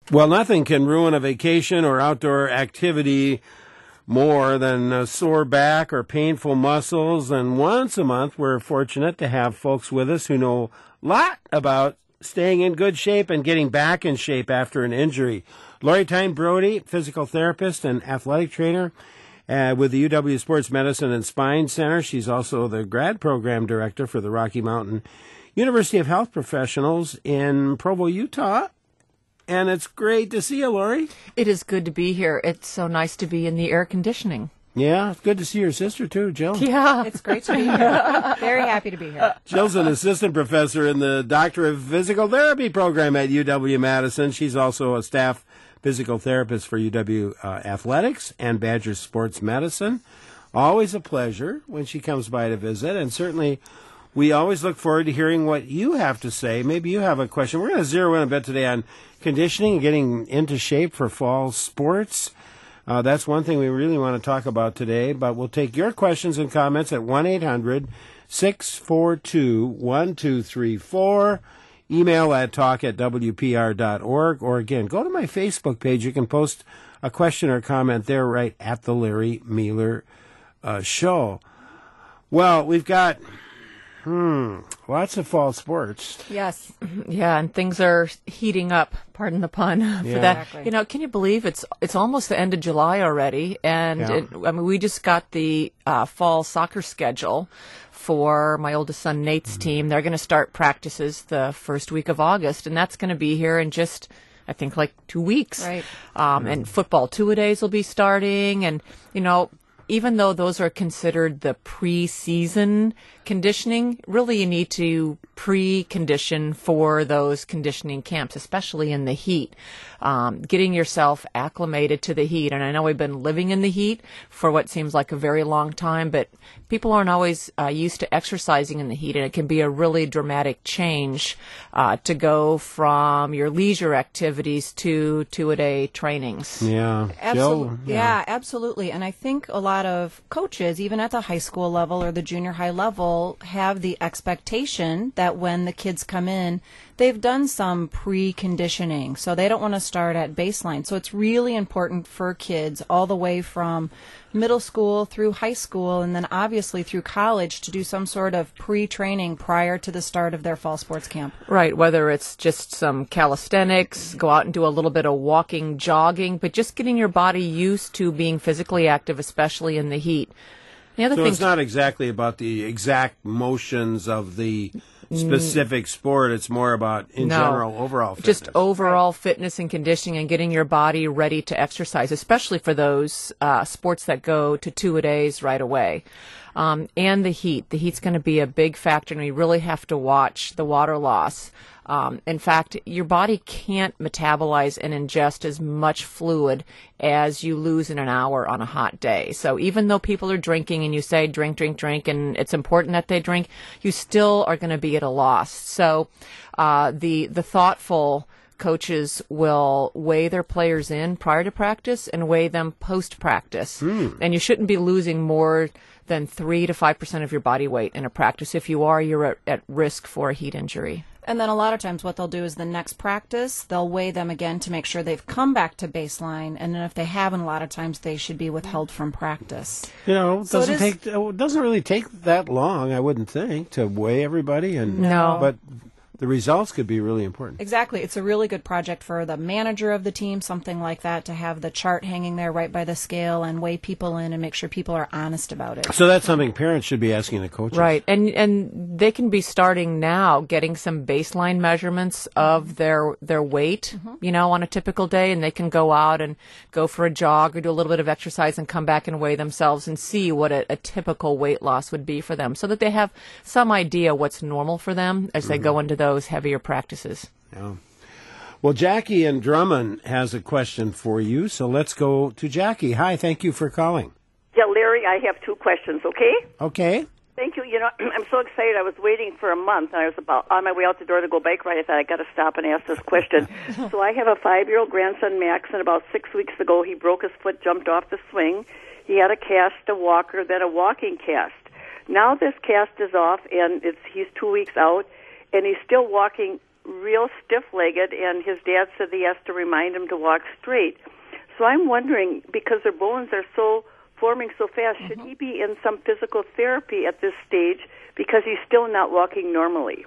Well, nothing can ruin a vacation or outdoor activity more than a sore back or painful muscles. And once a month, we're fortunate to have folks with us who know a lot about staying in good shape and getting back in shape after an injury. Lori Tyne Brody, physical therapist and athletic trainer with the UW Sports Medicine and Spine Center. She's also the grad program director for the Rocky Mountain University of Health Professionals in Provo, Utah. And it's great to see you, Lori. It is good to be here. It's so nice to be in the air conditioning. Yeah, it's good to see your sister, too, Jill. Yeah. It's great to be here. Very happy to be here. Jill's an assistant professor in the Doctor of Physical Therapy program at UW-Madison. She's also a staff physical therapist for UW Athletics and Badger Sports Medicine. Always a pleasure when she comes by to visit, and certainly we always look forward to hearing what you have to say. Maybe you have a question. We're going to zero in a bit today on conditioning and getting into shape for fall sports. That's one thing we really want to talk about today, but we'll take your questions and comments at 1-800-642-1234. Email at talk@wpr.org. Or again, go to my Facebook page. You can post a question or comment there right at the Larry Mueller Show. Well, we've got lots of fall sports. Yes. Yeah, and things are heating up, pardon the pun, for that. Exactly. You know, can you believe it's almost the end of July already? And we just got the fall soccer schedule for my oldest son Nate's team. They're going to start practices the first week of August, and that's going to be here in just, I think, like 2 weeks. Right. And football two-a-days will be starting, and, you know, even though those are considered the pre-season conditioning, really you need to pre-condition for those conditioning camps, especially in the heat. Getting yourself acclimated to the heat. And I know we've been living in the heat for what seems like a very long time, but people aren't always used to exercising in the heat, and it can be a really dramatic change to go from your leisure activities to two-a-day trainings. Yeah. Absolutely. Jill? Yeah, absolutely. And I think a lot of coaches, even at the high school level or the junior high level, have the expectation that when the kids come in, they've done some pre-conditioning. So they don't want to start at baseline. So it's really important for kids all the way from middle school through high school and then obviously through college to do some sort of pre-training prior to the start of their fall sports camp. Right, whether it's just some calisthenics, go out and do a little bit of walking, jogging, but just getting your body used to being physically active, especially in the heat. The other So thing it's not exactly about the exact motions of the specific sport. It's more about, in general, overall fitness. Just overall fitness and conditioning and getting your body ready to exercise, especially for those sports that go to two-a-days right away. And the heat. The heat's going to be a big factor, and we really have to watch the water loss. In fact, your body can't metabolize and ingest as much fluid as you lose in an hour on a hot day. So even though people are drinking and you say drink, drink, drink, and it's important that they drink, you still are going to be at a loss. So the thoughtful coaches will weigh their players in prior to practice and weigh them post-practice. And you shouldn't be losing more than 3 to 5% of your body weight in a practice. If you are, you're at risk for a heat injury. And then a lot of times what they'll do is the next practice, they'll weigh them again to make sure they've come back to baseline. And then if they haven't, a lot of times they should be withheld from practice. You know, So it doesn't really take that long, I wouldn't think, to weigh everybody. No. But the results could be really important. Exactly. It's a really good project for the manager of the team, something like that, to have the chart hanging there right by the scale and weigh people in and make sure people are honest about it. So that's something parents should be asking the coaches. Right, and they can be starting now getting some baseline measurements of their weight, you know, on a typical day, and they can go out and go for a jog or do a little bit of exercise and come back and weigh themselves and see what a typical weight loss would be for them, so that they have some idea what's normal for them as they go into those heavier practices. Yeah. Well, Jackie in Drummond has a question for you, so let's go to Jackie. Hi, thank you for calling. Yeah, Larry, I have 2 questions, okay? Okay. Thank you. You know, I'm so excited. I was waiting for a month, and I was about on my way out the door to go bike ride. I thought I got to stop and ask this question. So I have a 5-year-old grandson, Max, and about 6 weeks ago, he broke his foot, jumped off the swing. He had a cast, a walker, then a walking cast. Now this cast is off, and he's 2 weeks out, and he's still walking real stiff-legged, and his dad said he has to remind him to walk straight. So I'm wondering, because their bones are so forming so fast, should he be in some physical therapy at this stage because he's still not walking normally?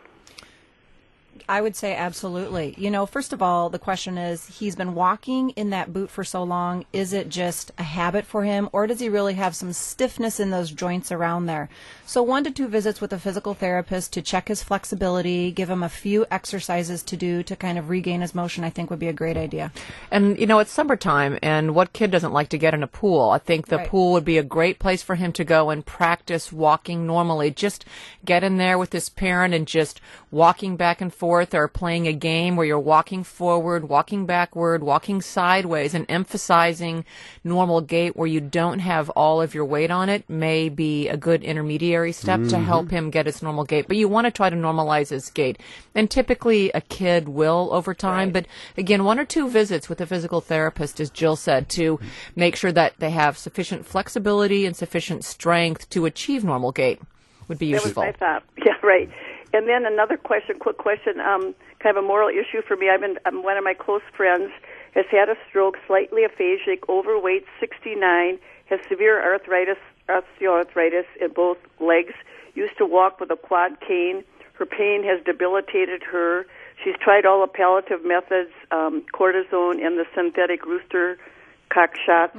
I would say absolutely. You know, first of all, the question is, he's been walking in that boot for so long. Is it just a habit for him, or does he really have some stiffness in those joints around there? So 1 to 2 visits with a physical therapist to check his flexibility, give him a few exercises to do to kind of regain his motion, I think would be a great idea. And, you know, it's summertime, and what kid doesn't like to get in a pool? I think the pool would be a great place for him to go and practice walking normally. Just get in there with his parent and just walking back and forth, or playing a game where you're walking forward, walking backward, walking sideways, and emphasizing normal gait where you don't have all of your weight on it may be a good intermediary step to help him get his normal gait. But you want to try to normalize his gait. And typically a kid will over time. But again, 1 or 2 visits with a physical therapist, as Jill said, to make sure that they have sufficient flexibility and sufficient strength to achieve normal gait would be useful. That was my thought. Yeah, right. And then another question, quick question, kind of a moral issue for me. One of my close friends has had a stroke, slightly aphasic, overweight, 69, has severe osteoarthritis in both legs, used to walk with a quad cane. Her pain has debilitated her. She's tried all the palliative methods, cortisone and the synthetic rooster cock shots.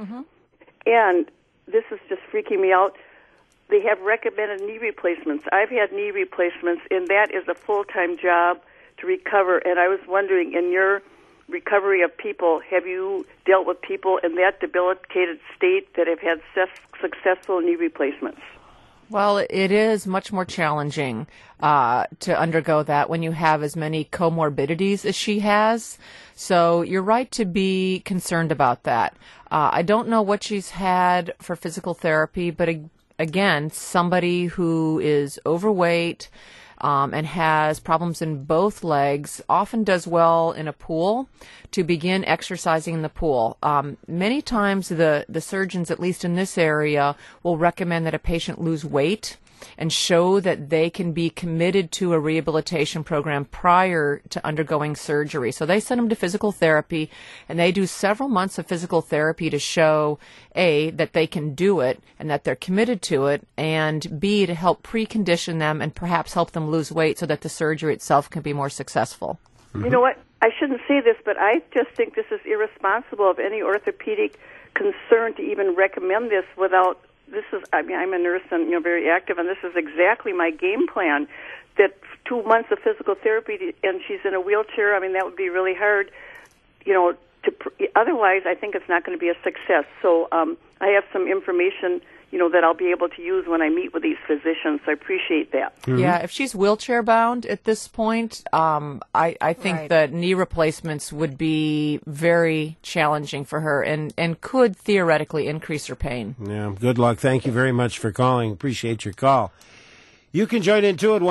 And this is just freaking me out. They have recommended knee replacements. I've had knee replacements, and that is a full-time job to recover. And I was wondering, in your recovery of people, have you dealt with people in that debilitated state that have had successful knee replacements? Well, it is much more challenging to undergo that when you have as many comorbidities as she has. So you're right to be concerned about that. I don't know what she's had for physical therapy, but again, somebody who is overweight and has problems in both legs often does well in a pool to begin exercising in the pool. Many times the surgeons, at least in this area, will recommend that a patient lose weight and show that they can be committed to a rehabilitation program prior to undergoing surgery. So they send them to physical therapy, and they do several months of physical therapy to show, A, that they can do it and that they're committed to it, and B, to help precondition them and perhaps help them lose weight so that the surgery itself can be more successfm You know what? I shouldn't say this, but I just think this is irresponsible of any orthopedic concern to even recommend this without. I'm a nurse and very active, and this is exactly my game plan. That 2 months of physical therapy, and she's in a wheelchair. I mean, that would be really hard. Otherwise, I think it's not going to be a success. So I have some information, that I'll be able to use when I meet with these physicians. So I appreciate that. Yeah, if she's wheelchair bound at this point, I think that knee replacements would be very challenging for her and could theoretically increase her pain. Yeah, good luck. Thank you very much for calling. Appreciate your call. You can join in too at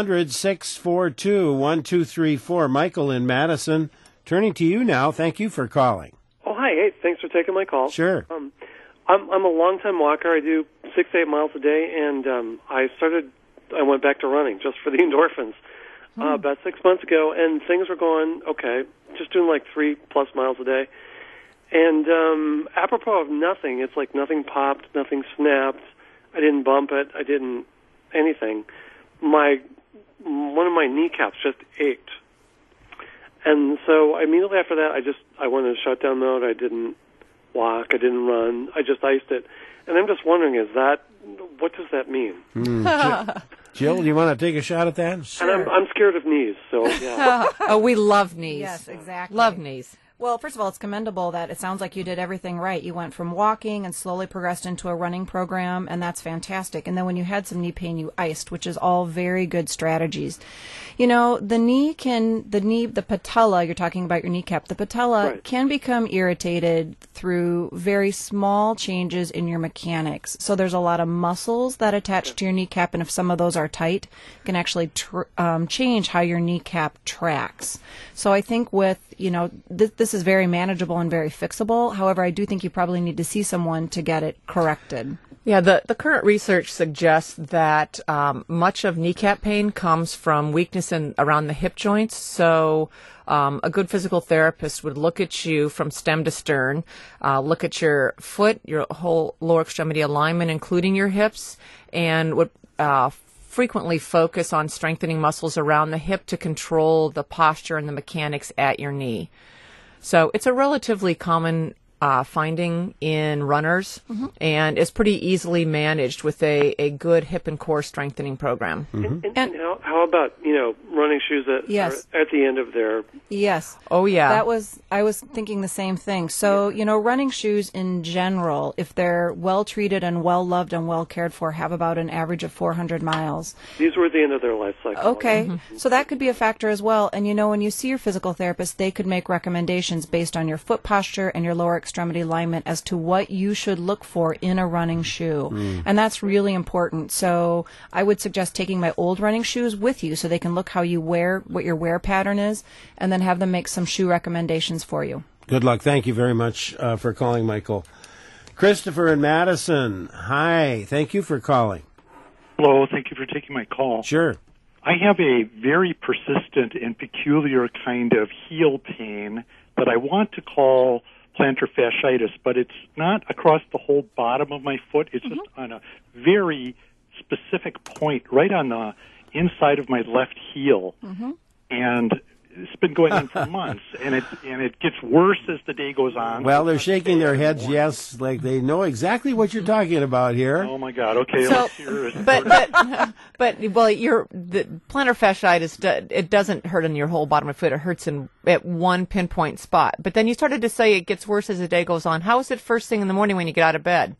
1-800-642-1234. Michael in Madison, turning to you now. Thank you for calling. Oh, hi. Hey, thanks for taking my call. Sure. I'm a long-time walker. I do 6 to 8 miles a day, and I went back to running just for the endorphins about 6 months ago, and things were going okay, just doing like 3+ miles a day. And apropos of nothing, it's like nothing popped, nothing snapped. I didn't bump it. I didn't anything. One of my kneecaps just ached. And so immediately after that, I went into shutdown mode. I didn't walk. I didn't run. I just iced it. And I'm just wondering, what does that mean? Jill, do you want to take a shot at that? Sure. And I'm scared of knees, so yeah. Oh, we love knees. Yes, exactly. Love knees. Well, first of all, it's commendable that it sounds like you did everything right. You went from walking and slowly progressed into a running program, and that's fantastic. And then when you had some knee pain, you iced, which is all very good strategies. The patella, you're talking about your kneecap, the patella can become irritated through very small changes in your mechanics. So there's a lot of muscles that attach to your kneecap, and if some of those are tight, it can actually change how your kneecap tracks. So I think with, this is very manageable and very fixable. However, I do think you probably need to see someone to get it corrected. Yeah, the current research suggests that much of kneecap pain comes from weakness around the hip joints. So a good physical therapist would look at you from stem to stern, look at your foot, your whole lower extremity alignment, including your hips, and would frequently focus on strengthening muscles around the hip to control the posture and the mechanics at your knee. So it's a relatively common finding in runners, and is pretty easily managed with a good hip and core strengthening program. And how about, running shoes that Yes. are at the end of their... Yes. Oh, yeah. I was thinking the same thing. So, running shoes in general, if they're well treated and well loved and well cared for, have about an average of 400 miles. These were at the end of their life cycle. Okay. So that could be a factor as well. And when you see your physical therapist, they could make recommendations based on your foot posture and your lower extremity alignment as to what you should look for in a running shoe. And that's really important. So I would suggest taking my old running shoes with you so they can look how you wear, what your wear pattern is, and then have them make some shoe recommendations for you. Good luck. Thank you very much for calling, Michael. Christopher in Madison. Hi. Thank you for calling. Hello. Thank you for taking my call. Sure. I have a very persistent and peculiar kind of heel pain that I want to call plantar fasciitis, but it's not across the whole bottom of my foot. It's just on a very specific point right on the inside of my left heel. And it's been going on for months, and it gets worse as the day goes on. Well, they're shaking their heads, yes, like they know exactly what you're talking about here. Oh my God! Okay, So, let's hear it. but the plantar fasciitis, it doesn't hurt in your whole bottom of the foot. It hurts at one pinpoint spot. But then you started to say it gets worse as the day goes on. How is it first thing in the morning when you get out of bed?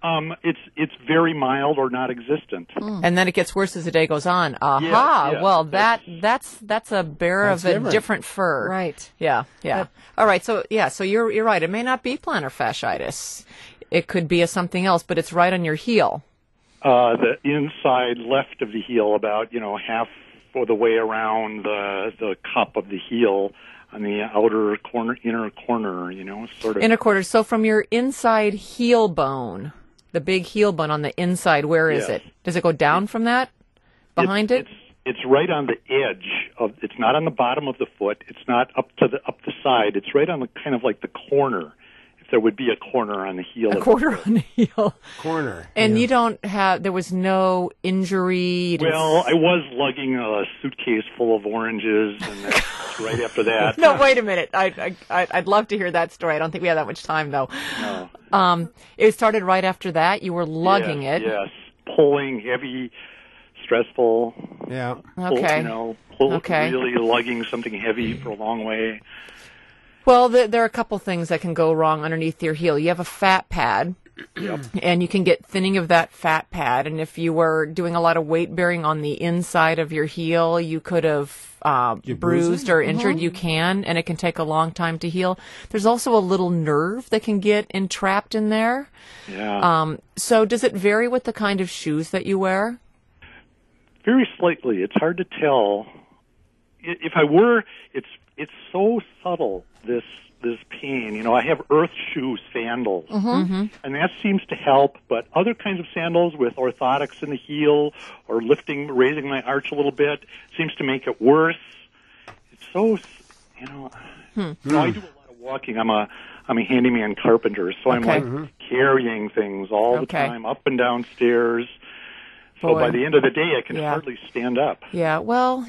It's very mild or not existent. And then it gets worse as the day goes on. Aha! Yes, well, that's a bearer That's of a different. different fur. Right. Yeah. All right. So you're right. It may not be plantar fasciitis. It could be something else, but it's right on your heel. The inside left of the heel, about half of the way around the cup of the heel, on the outer corner, inner corner, sort of. Inner quarter. So from your inside heel bone, the big heel bone on the inside, where is Yes. it? Does it go down from that? Behind it? It's right on the edge of. It's not on the bottom of the foot. It's not up the side. It's right on the kind of like the corner. If there would be a corner on the heel. A quarter on the heel. Corner. And yeah. you don't have. There was no injury. You didn't Well, I was lugging a suitcase full of oranges, and that's right after that. No, wait a minute. I'd love to hear that story. I don't think we have that much time, though. No. It started right after that. You were lugging Yes, it. Yes, pulling, heavy, stressful. Yeah. Okay. Okay. Really lugging something heavy for a long way. Well, there are a couple things that can go wrong underneath your heel. You have a fat pad, and you can get thinning of that fat pad. And if you were doing a lot of weight bearing on the inside of your heel, you could have bruised or injured. You can, and it can take a long time to heal. There's also a little nerve that can get entrapped in there. Yeah. So does it vary with the kind of shoes that you wear? Very slightly. It's hard to tell. If I were, it's so subtle, this pain. I have earth shoe sandals, and that seems to help, but other kinds of sandals with orthotics in the heel or raising my arch a little bit seems to make it worse. It's so, I do a lot of walking. I'm a handyman carpenter, so I'm like carrying things all the time, up and down stairs. So by the end of the day, I can hardly stand up. Yeah, well,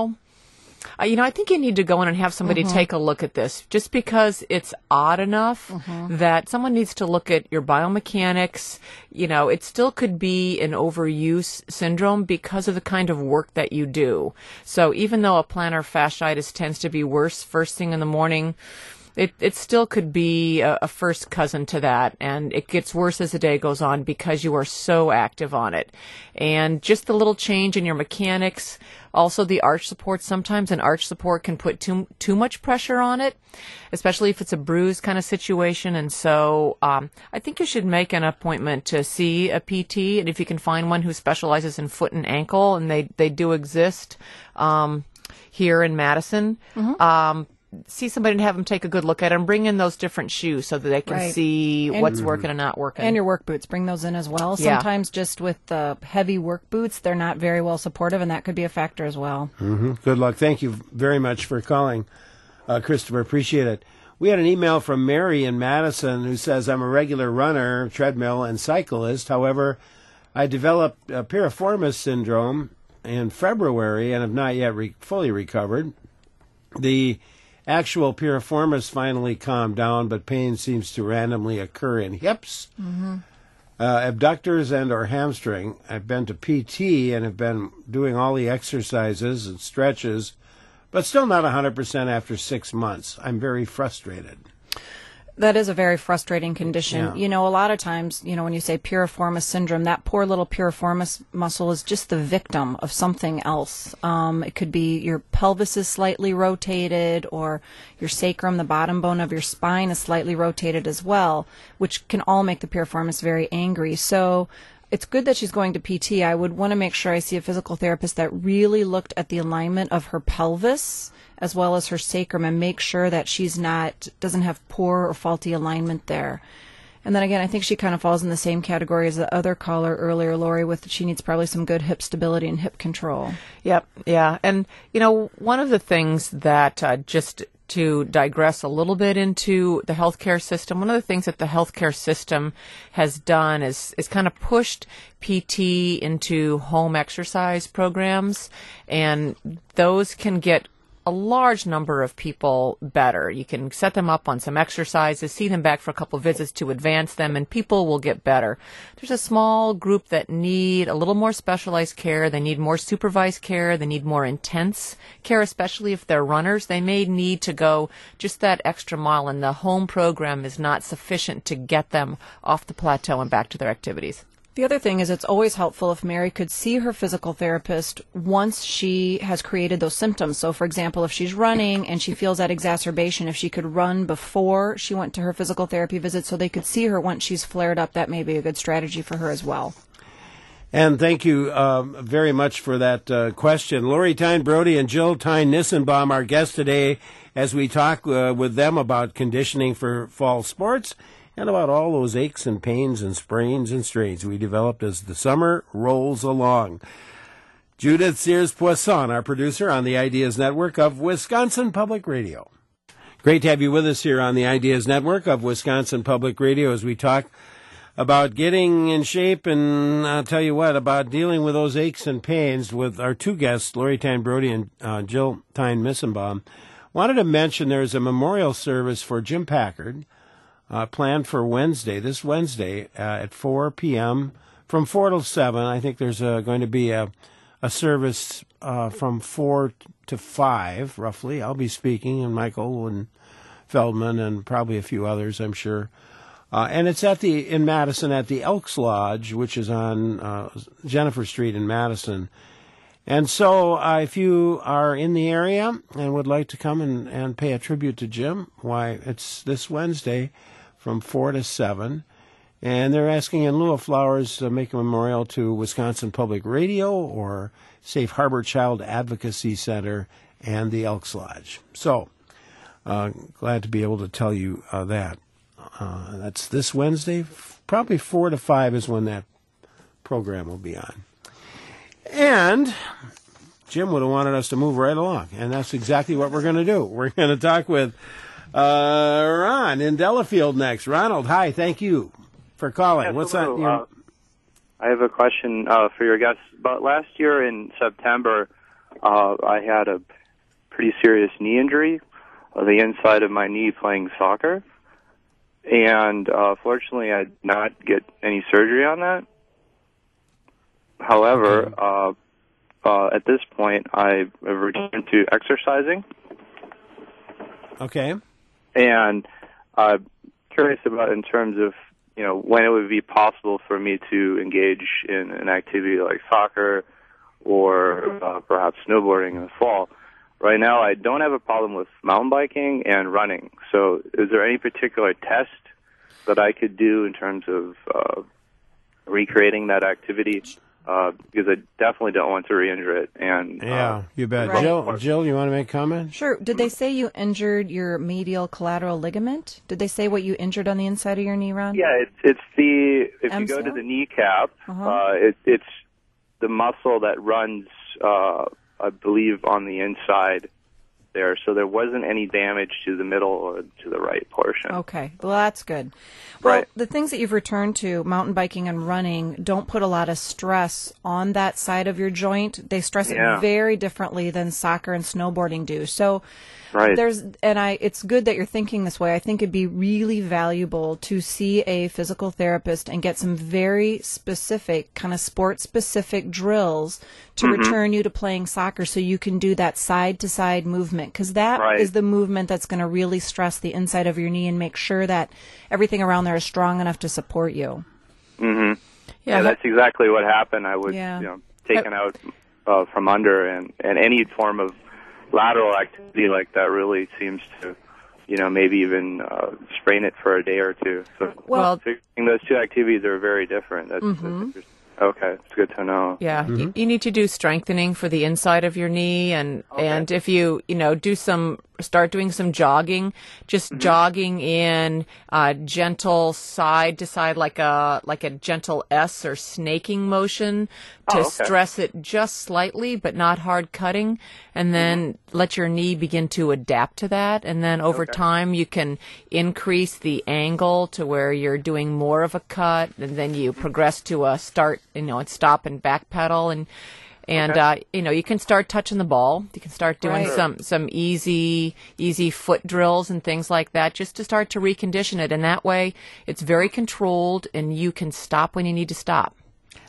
I think you need to go in and have somebody take a look at this, just because it's odd enough that someone needs to look at your biomechanics. It still could be an overuse syndrome because of the kind of work that you do. So even though a plantar fasciitis tends to be worse first thing in the morning, it still could be a first cousin to that, and it gets worse as the day goes on because you are so active on it. And just the little change in your mechanics, also the arch support. Sometimes an arch support can put too much pressure on it, especially if it's a bruise kind of situation. And so I think you should make an appointment to see a PT, and if you can find one who specializes in foot and ankle, and they do exist here in Madison. see somebody and have them take a good look at it and bring in those different shoes so that they can see what's working and not working. And your work boots, bring those in as well. Yeah. Sometimes just with the heavy work boots, they're not very well supportive, and that could be a factor as well. Mm-hmm. Good luck. Thank you very much for calling, Christopher. Appreciate it. We had an email from Mary in Madison who says, I'm a regular runner, treadmill, and cyclist. However, I developed piriformis syndrome in February and have not yet fully recovered. The actual piriformis finally calmed down, but pain seems to randomly occur in hips, abductors, and or hamstring. I've been to PT and have been doing all the exercises and stretches, but still not 100% after 6 months. I'm very frustrated. That is a very frustrating condition. Yeah. You know, a lot of times, you know, when you say piriformis syndrome, that poor little piriformis muscle is just the victim of something else. It could be your pelvis is slightly rotated, or your sacrum, the bottom bone of your spine, is slightly rotated as well, which can all make the piriformis very angry. So it's good that she's going to PT. I would want to make sure I see a physical therapist that really looked at the alignment of her pelvis as well as her sacrum and make sure that doesn't have poor or faulty alignment there. And then again, I think she kind of falls in the same category as the other caller earlier, Lori, with she needs probably some good hip stability and hip control. Yep, yeah. And, you know, one of the things that just to digress a little bit into the healthcare system, one of the things that the healthcare system has done is kind of pushed PT into home exercise programs, and those can get a large number of people better. You can set them up on some exercises, see them back for a couple of visits to advance them, and people will get better. There's a small group that need a little more specialized care. They need more supervised care. They need more intense care, especially if they're runners. They may need to go just that extra mile, and the home program is not sufficient to get them off the plateau and back to their activities. The other thing is it's always helpful if Mary could see her physical therapist once she has created those symptoms. So, for example, if she's running and she feels that exacerbation, if she could run before she went to her physical therapy visit so they could see her once she's flared up, that may be a good strategy for her as well. And thank you very much for that question. Lori Tyne Brody and Jill Tyne Nissenbaum, our guests today, as we talk with them about conditioning for fall sports and about all those aches and pains and sprains and strains we developed as the summer rolls along. Judith Sears-Poisson, our producer on the Ideas Network of Wisconsin Public Radio. Great to have you with us here on the Ideas Network of Wisconsin Public Radio as we talk about getting in shape, and I'll tell you what, about dealing with those aches and pains with our two guests, Lori Tyne Brody and Jill Tyne Nissenbaum. Wanted to mention there's a memorial service for Jim Packard planned for this Wednesday at 4 p.m. from 4 till 7. I think there's going to be a service from 4 to 5, roughly. I'll be speaking, and Michael and Feldman and probably a few others, I'm sure. And it's in Madison at the Elks Lodge, which is on Jennifer Street in Madison. And so if you are in the area and would like to come and pay a tribute to Jim, why, it's this Wednesday from 4 to 7. And they're asking in lieu of flowers to make a memorial to Wisconsin Public Radio or Safe Harbor Child Advocacy Center and the Elks Lodge. So glad to be able to tell you that. That's this Wednesday. Probably 4 to 5 is when that program will be on. And Jim would have wanted us to move right along, and that's exactly what we're going to do. We're going to talk with Ron in Delafield next. Ronald, hi. Thank you for calling. Yes, what's hello. that? I have a question for your guests. About last year in September, I had a pretty serious knee injury, the inside of my knee playing soccer. And fortunately, I did not get any surgery on that. However, at this point, I've returned to exercising. Okay. And I'm curious about in terms of, when it would be possible for me to engage in an activity like soccer or perhaps snowboarding in the fall. Right now, I don't have a problem with mountain biking and running. So is there any particular test that I could do in terms of recreating that activity because I definitely don't want to re-injure it. And Yeah, you bet. Right. Jill, you want to make a comment? Sure. Did they say you injured your medial collateral ligament? Did they say what you injured on the inside of your knee, Ron? yeah, if you go to MCL? the kneecap, it's the muscle that runs, I believe, on the inside there. So there wasn't any damage to the middle or to the right portion. Okay. Well, that's good. Well, Right. the things that you've returned to, mountain biking and running, don't put a lot of stress on that side of your joint. They stress Yeah. it very differently than soccer and snowboarding do. So Right. it's good that you're thinking this way. I think it'd be really valuable to see a physical therapist and get some very specific, kind of sport specific drills to return you to playing soccer so you can do that side to side movement, because that Right. is the movement that's going to really stress the inside of your knee and make sure that everything around there is strong enough to support you. Yeah, that's exactly what happened. I was Yeah. taken out from under, and any form of lateral activity like that really seems to, maybe even sprain it for a day or two. So Well- figuring those two activities are very different. That's interesting. Okay, it's good to know. Yeah, you need to do strengthening for the inside of your knee, and if you start doing some jogging, just jogging in gentle side to side, like a gentle S or snaking motion to stress it just slightly, but not hard cutting, and then let your knee begin to adapt to that, and then over time you can increase the angle to where you're doing more of a cut, and then you progress to a start, and stop and back pedal, and you can start touching the ball. You can start doing some easy foot drills and things like that, just to start to recondition it. And that way, it's very controlled, and you can stop when you need to stop.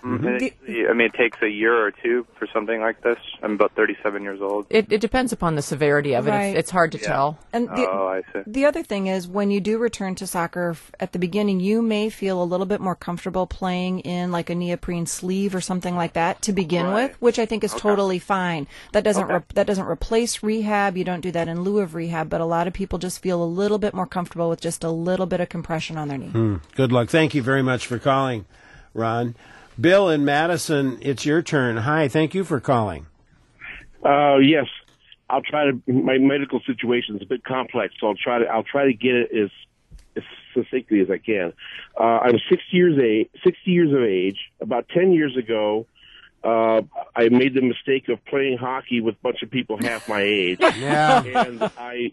It takes a year or two for something like this. I'm about 37 years old. It depends upon the severity of it. Right. It's hard to tell. And I see. the other thing is, when you do return to soccer at the beginning, you may feel a little bit more comfortable playing in like a neoprene sleeve or something like that to begin with, which I think is totally fine. That doesn't replace rehab. You don't do that in lieu of rehab, but a lot of people just feel a little bit more comfortable with just a little bit of compression on their knee. Good luck. Thank you very much for calling, Ron. Bill in Madison, it's your turn. Hi, thank you for calling. Yes, I'll try to. My medical situation is a bit complex, so I'll try to get it as succinctly as I can. I'm 60 years of age. About 10 years ago, I made the mistake of playing hockey with a bunch of people half my age. Yeah. And I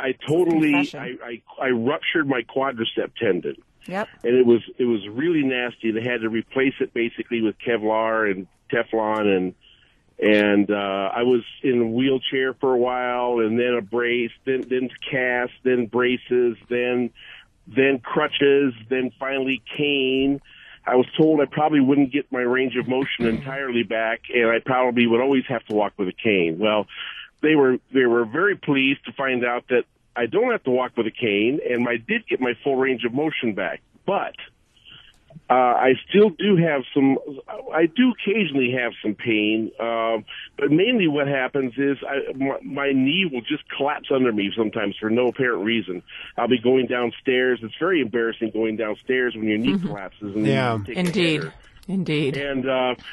ruptured my quadricep tendon. Yep. And it was really nasty. They had to replace it basically with Kevlar and Teflon, and I was in a wheelchair for a while, and then a brace, then cast, then braces, then crutches, then finally cane. I was told I probably wouldn't get my range of motion entirely back, and I probably would always have to walk with a cane. Well, they were very pleased to find out that I don't have to walk with a cane, and I did get my full range of motion back. But I still do have I do occasionally have some pain, but mainly what happens is my knee will just collapse under me sometimes for no apparent reason. I'll be going downstairs. It's very embarrassing going downstairs when your knee collapses. And Yeah. Indeed. And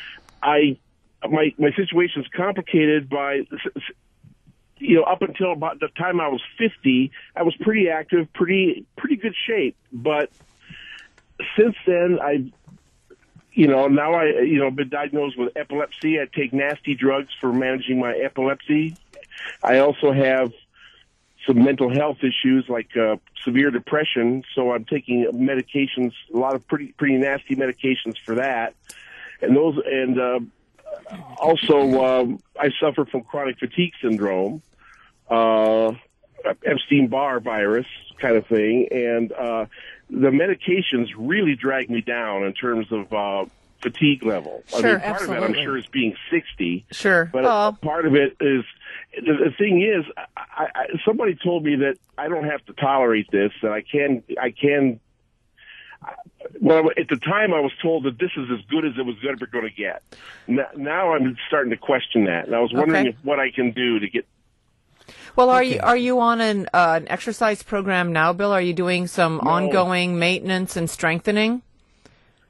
my situation's complicated by... up until about the time I was 50, I was pretty active, pretty good shape. But since then, now I've been diagnosed with epilepsy. I take nasty drugs for managing my epilepsy. I also have some mental health issues like severe depression, so I'm taking medications, a lot of pretty nasty medications for that. Also, I suffer from chronic fatigue syndrome. Epstein-Barr virus kind of thing, and the medications really drag me down in terms of fatigue level. Sure, part of it, I'm sure, is being 60. Sure. But part of it is, the thing is, somebody told me that I don't have to tolerate this, that I can. Well, at the time, I was told that this is as good as it was ever going to get. Now I'm starting to question that, and I was wondering what I can do to get. Well, are you on an exercise program now, Bill? Are you doing some ongoing maintenance and strengthening?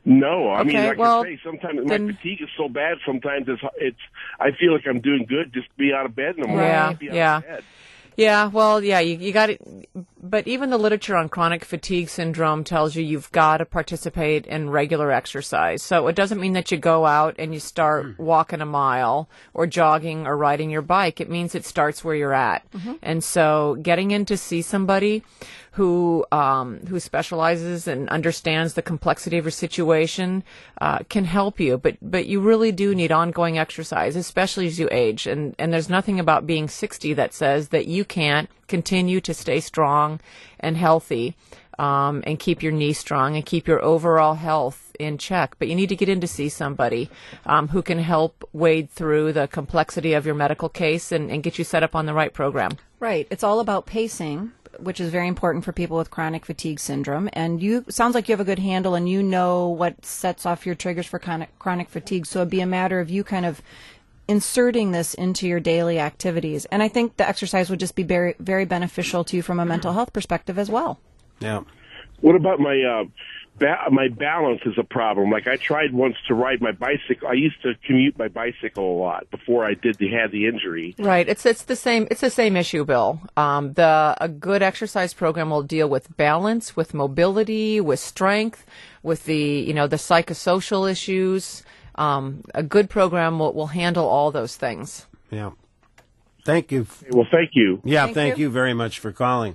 No, I mean, Okay, like well, I say, sometimes my fatigue is so bad. Sometimes it's I feel like I'm doing good just to be out of bed in the morning. Yeah, to be out yeah. of bed. Yeah, well, yeah, you got it. But even the literature on chronic fatigue syndrome tells you you've got to participate in regular exercise. So it doesn't mean that you go out and you start walking a mile or jogging or riding your bike. It means it starts where you're at. And so getting in to see somebody who specializes and understands the complexity of your situation can help you. But you really do need ongoing exercise, especially as you age. And there's nothing about being 60 that says that you can't continue to stay strong and healthy and keep your knee strong and keep your overall health in check. But you need to get in to see somebody who can help wade through the complexity of your medical case and get you set up on the right program. Right. It's all about pacing, which is very important for people with chronic fatigue syndrome. And you sounds like you have a good handle and you know what sets off your triggers for chronic fatigue. So it'd be a matter of you kind of inserting this into your daily activities. And I think the exercise would just be very, very beneficial to you from a mental health perspective as well. Yeah. What about my my balance is a problem? Like I tried once to ride my bicycle. I used to commute my bicycle a lot before I had the injury. Right. It's the same issue, Bill. A good exercise program will deal with balance, with mobility, with strength, with the psychosocial issues. A good program will handle all those things. Yeah. Thank you. Well, thank you. Yeah, thank you very much for calling.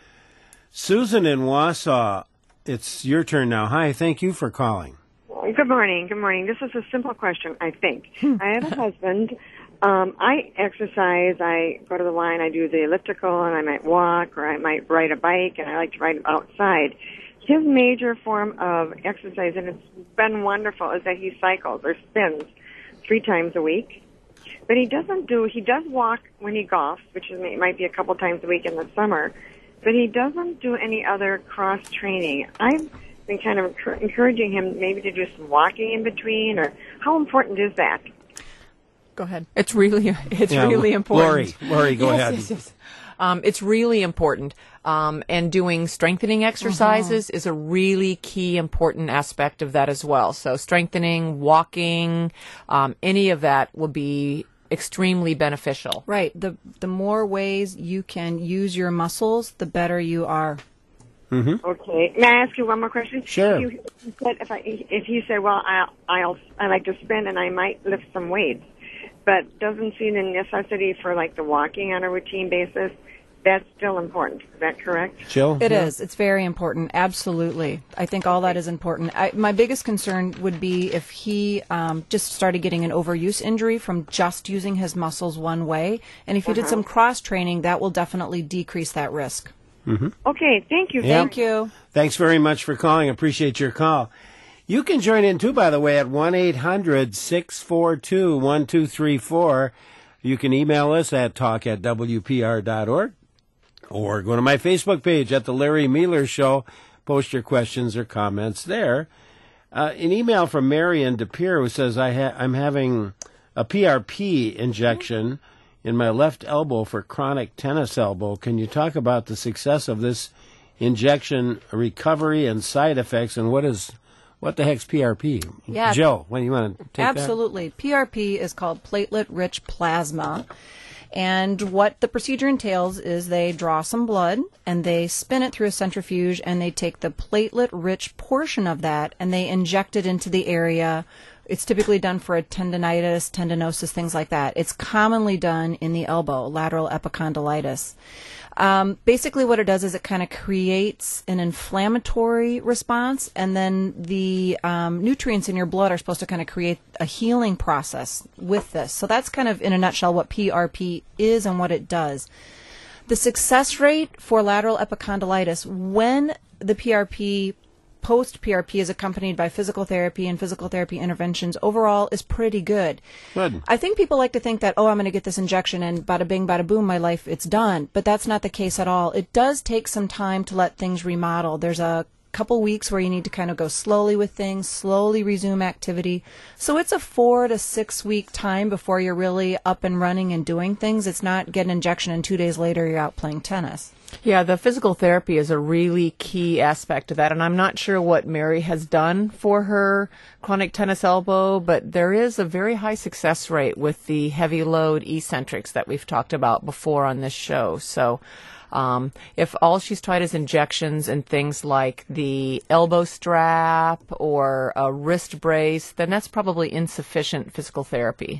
Susan in Wausau, it's your turn now. Hi, thank you for calling. Good morning. Good morning. This is a simple question, I think. I have a husband. I exercise. I go to the line. I do the elliptical, and I might walk, or I might ride a bike, and I like to ride outside. His major form of exercise, and it's been wonderful, is that he cycles or spins 3 times a week. But he does walk when he golfs, which might be a couple times a week in the summer. But he doesn't do any other cross training. I've been kind of encouraging him maybe to do some walking in between, or how important is that? Go ahead. It's really important. Lori, go ahead. Yes. It's really important. And doing strengthening exercises is a really key, important aspect of that as well. So strengthening, walking, any of that will be extremely beneficial. Right. The more ways you can use your muscles, the better you are. Mm-hmm. Okay. May I ask you one more question? Sure. If you said, well, I like to spin and I might lift some weights, but doesn't see the necessity for like the walking on a routine basis, that's still important. Is that correct? Jill? It is. It's very important. Absolutely. I think all that is important. My biggest concern would be if he just started getting an overuse injury from just using his muscles one way. And if you did some cross-training, that will definitely decrease that risk. Mm-hmm. Okay. Thank you. Thank you. Thanks very much for calling. Appreciate your call. You can join in, too, by the way, at 1-800-642-1234. You can email us at talk@wpr.org. Or go to my Facebook page at The Larry Mealer Show. Post your questions or comments there. An email from Marion DePere who says, I'm having a PRP injection in my left elbow for chronic tennis elbow. Can you talk about the success of this injection, recovery, and side effects, and what the heck's PRP? Yeah. Jill, what do you want to take Absolutely. PRP is called platelet-rich plasma. And what the procedure entails is they draw some blood and they spin it through a centrifuge and they take the platelet-rich portion of that and they inject it into the area. It's typically done for a tendinitis, tendinosis, things like that. It's commonly done in the elbow, lateral epicondylitis. Basically what it does is it kind of creates an inflammatory response, and then the nutrients in your blood are supposed to kind of create a healing process with this. So that's kind of in a nutshell what PRP is and what it does. The success rate for lateral epicondylitis when the post-PRP is accompanied by physical therapy and physical therapy interventions overall is pretty good. Good. I think people like to think that, I'm going to get this injection and bada bing, bada boom, my life, it's done. But that's not the case at all. It does take some time to let things remodel. There's a couple weeks where you need to kind of go slowly with things, slowly resume activity. So it's a 4 to 6 week time before you're really up and running and doing things. It's not get an injection and 2 days later you're out playing tennis. Yeah, the physical therapy is a really key aspect of that, and I'm not sure what Mary has done for her chronic tennis elbow, but there is a very high success rate with the heavy load eccentrics that we've talked about before on this show. So if all she's tried is injections and things like the elbow strap or a wrist brace, then that's probably insufficient physical therapy.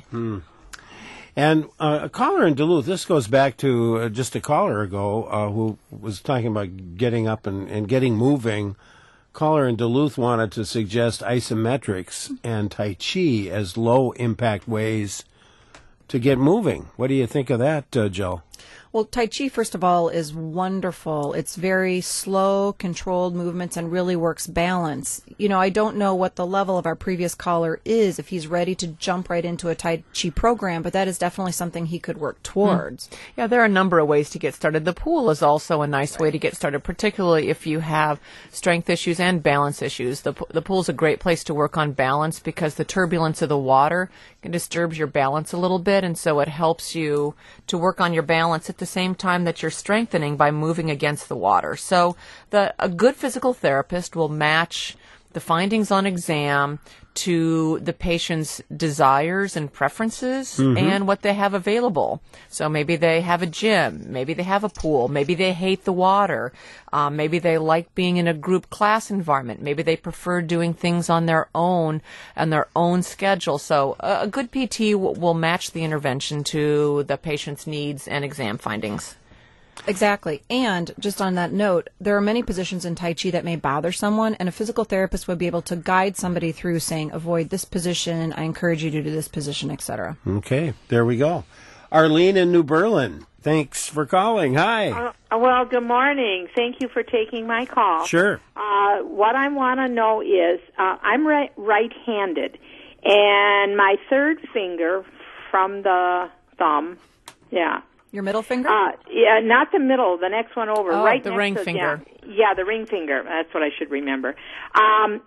And a caller in Duluth, this goes back to just a caller ago who was talking about getting up and getting moving. Caller in Duluth wanted to suggest isometrics and Tai Chi as low-impact ways to get moving. What do you think of that, Jill? Well, Tai Chi, first of all, is wonderful. It's very slow, controlled movements and really works balance. You know, I don't know what the level of our previous caller is, if he's ready to jump right into a Tai Chi program, but that is definitely something he could work towards. Yeah, there are a number of ways to get started. The pool is also a nice way to get started, particularly if you have strength issues and balance issues. The pool is a great place to work on balance because the turbulence of the water disturbs your balance a little bit, and so it helps you to work on your balance at the same time that you're strengthening by moving against the water. So a good physical therapist will match the findings on exam to the patient's desires and preferences and what they have available. So maybe they have a gym, maybe they have a pool, maybe they hate the water, maybe they like being in a group class environment, maybe they prefer doing things on their own and their own schedule. So a good PT will match the intervention to the patient's needs and exam findings. Exactly. And just on that note, there are many positions in Tai Chi that may bother someone, and a physical therapist would be able to guide somebody through saying, avoid this position, I encourage you to do this position, etc. Okay, there we go. Arlene in New Berlin, thanks for calling. Hi. Well, good morning. Thank you for taking my call. Sure. What I want to know is, I'm right-handed, and my third finger from the thumb, Your middle finger? Yeah, not the middle, the next one over. Oh, right the next ring to, finger. Yeah, the ring finger. That's what I should remember. I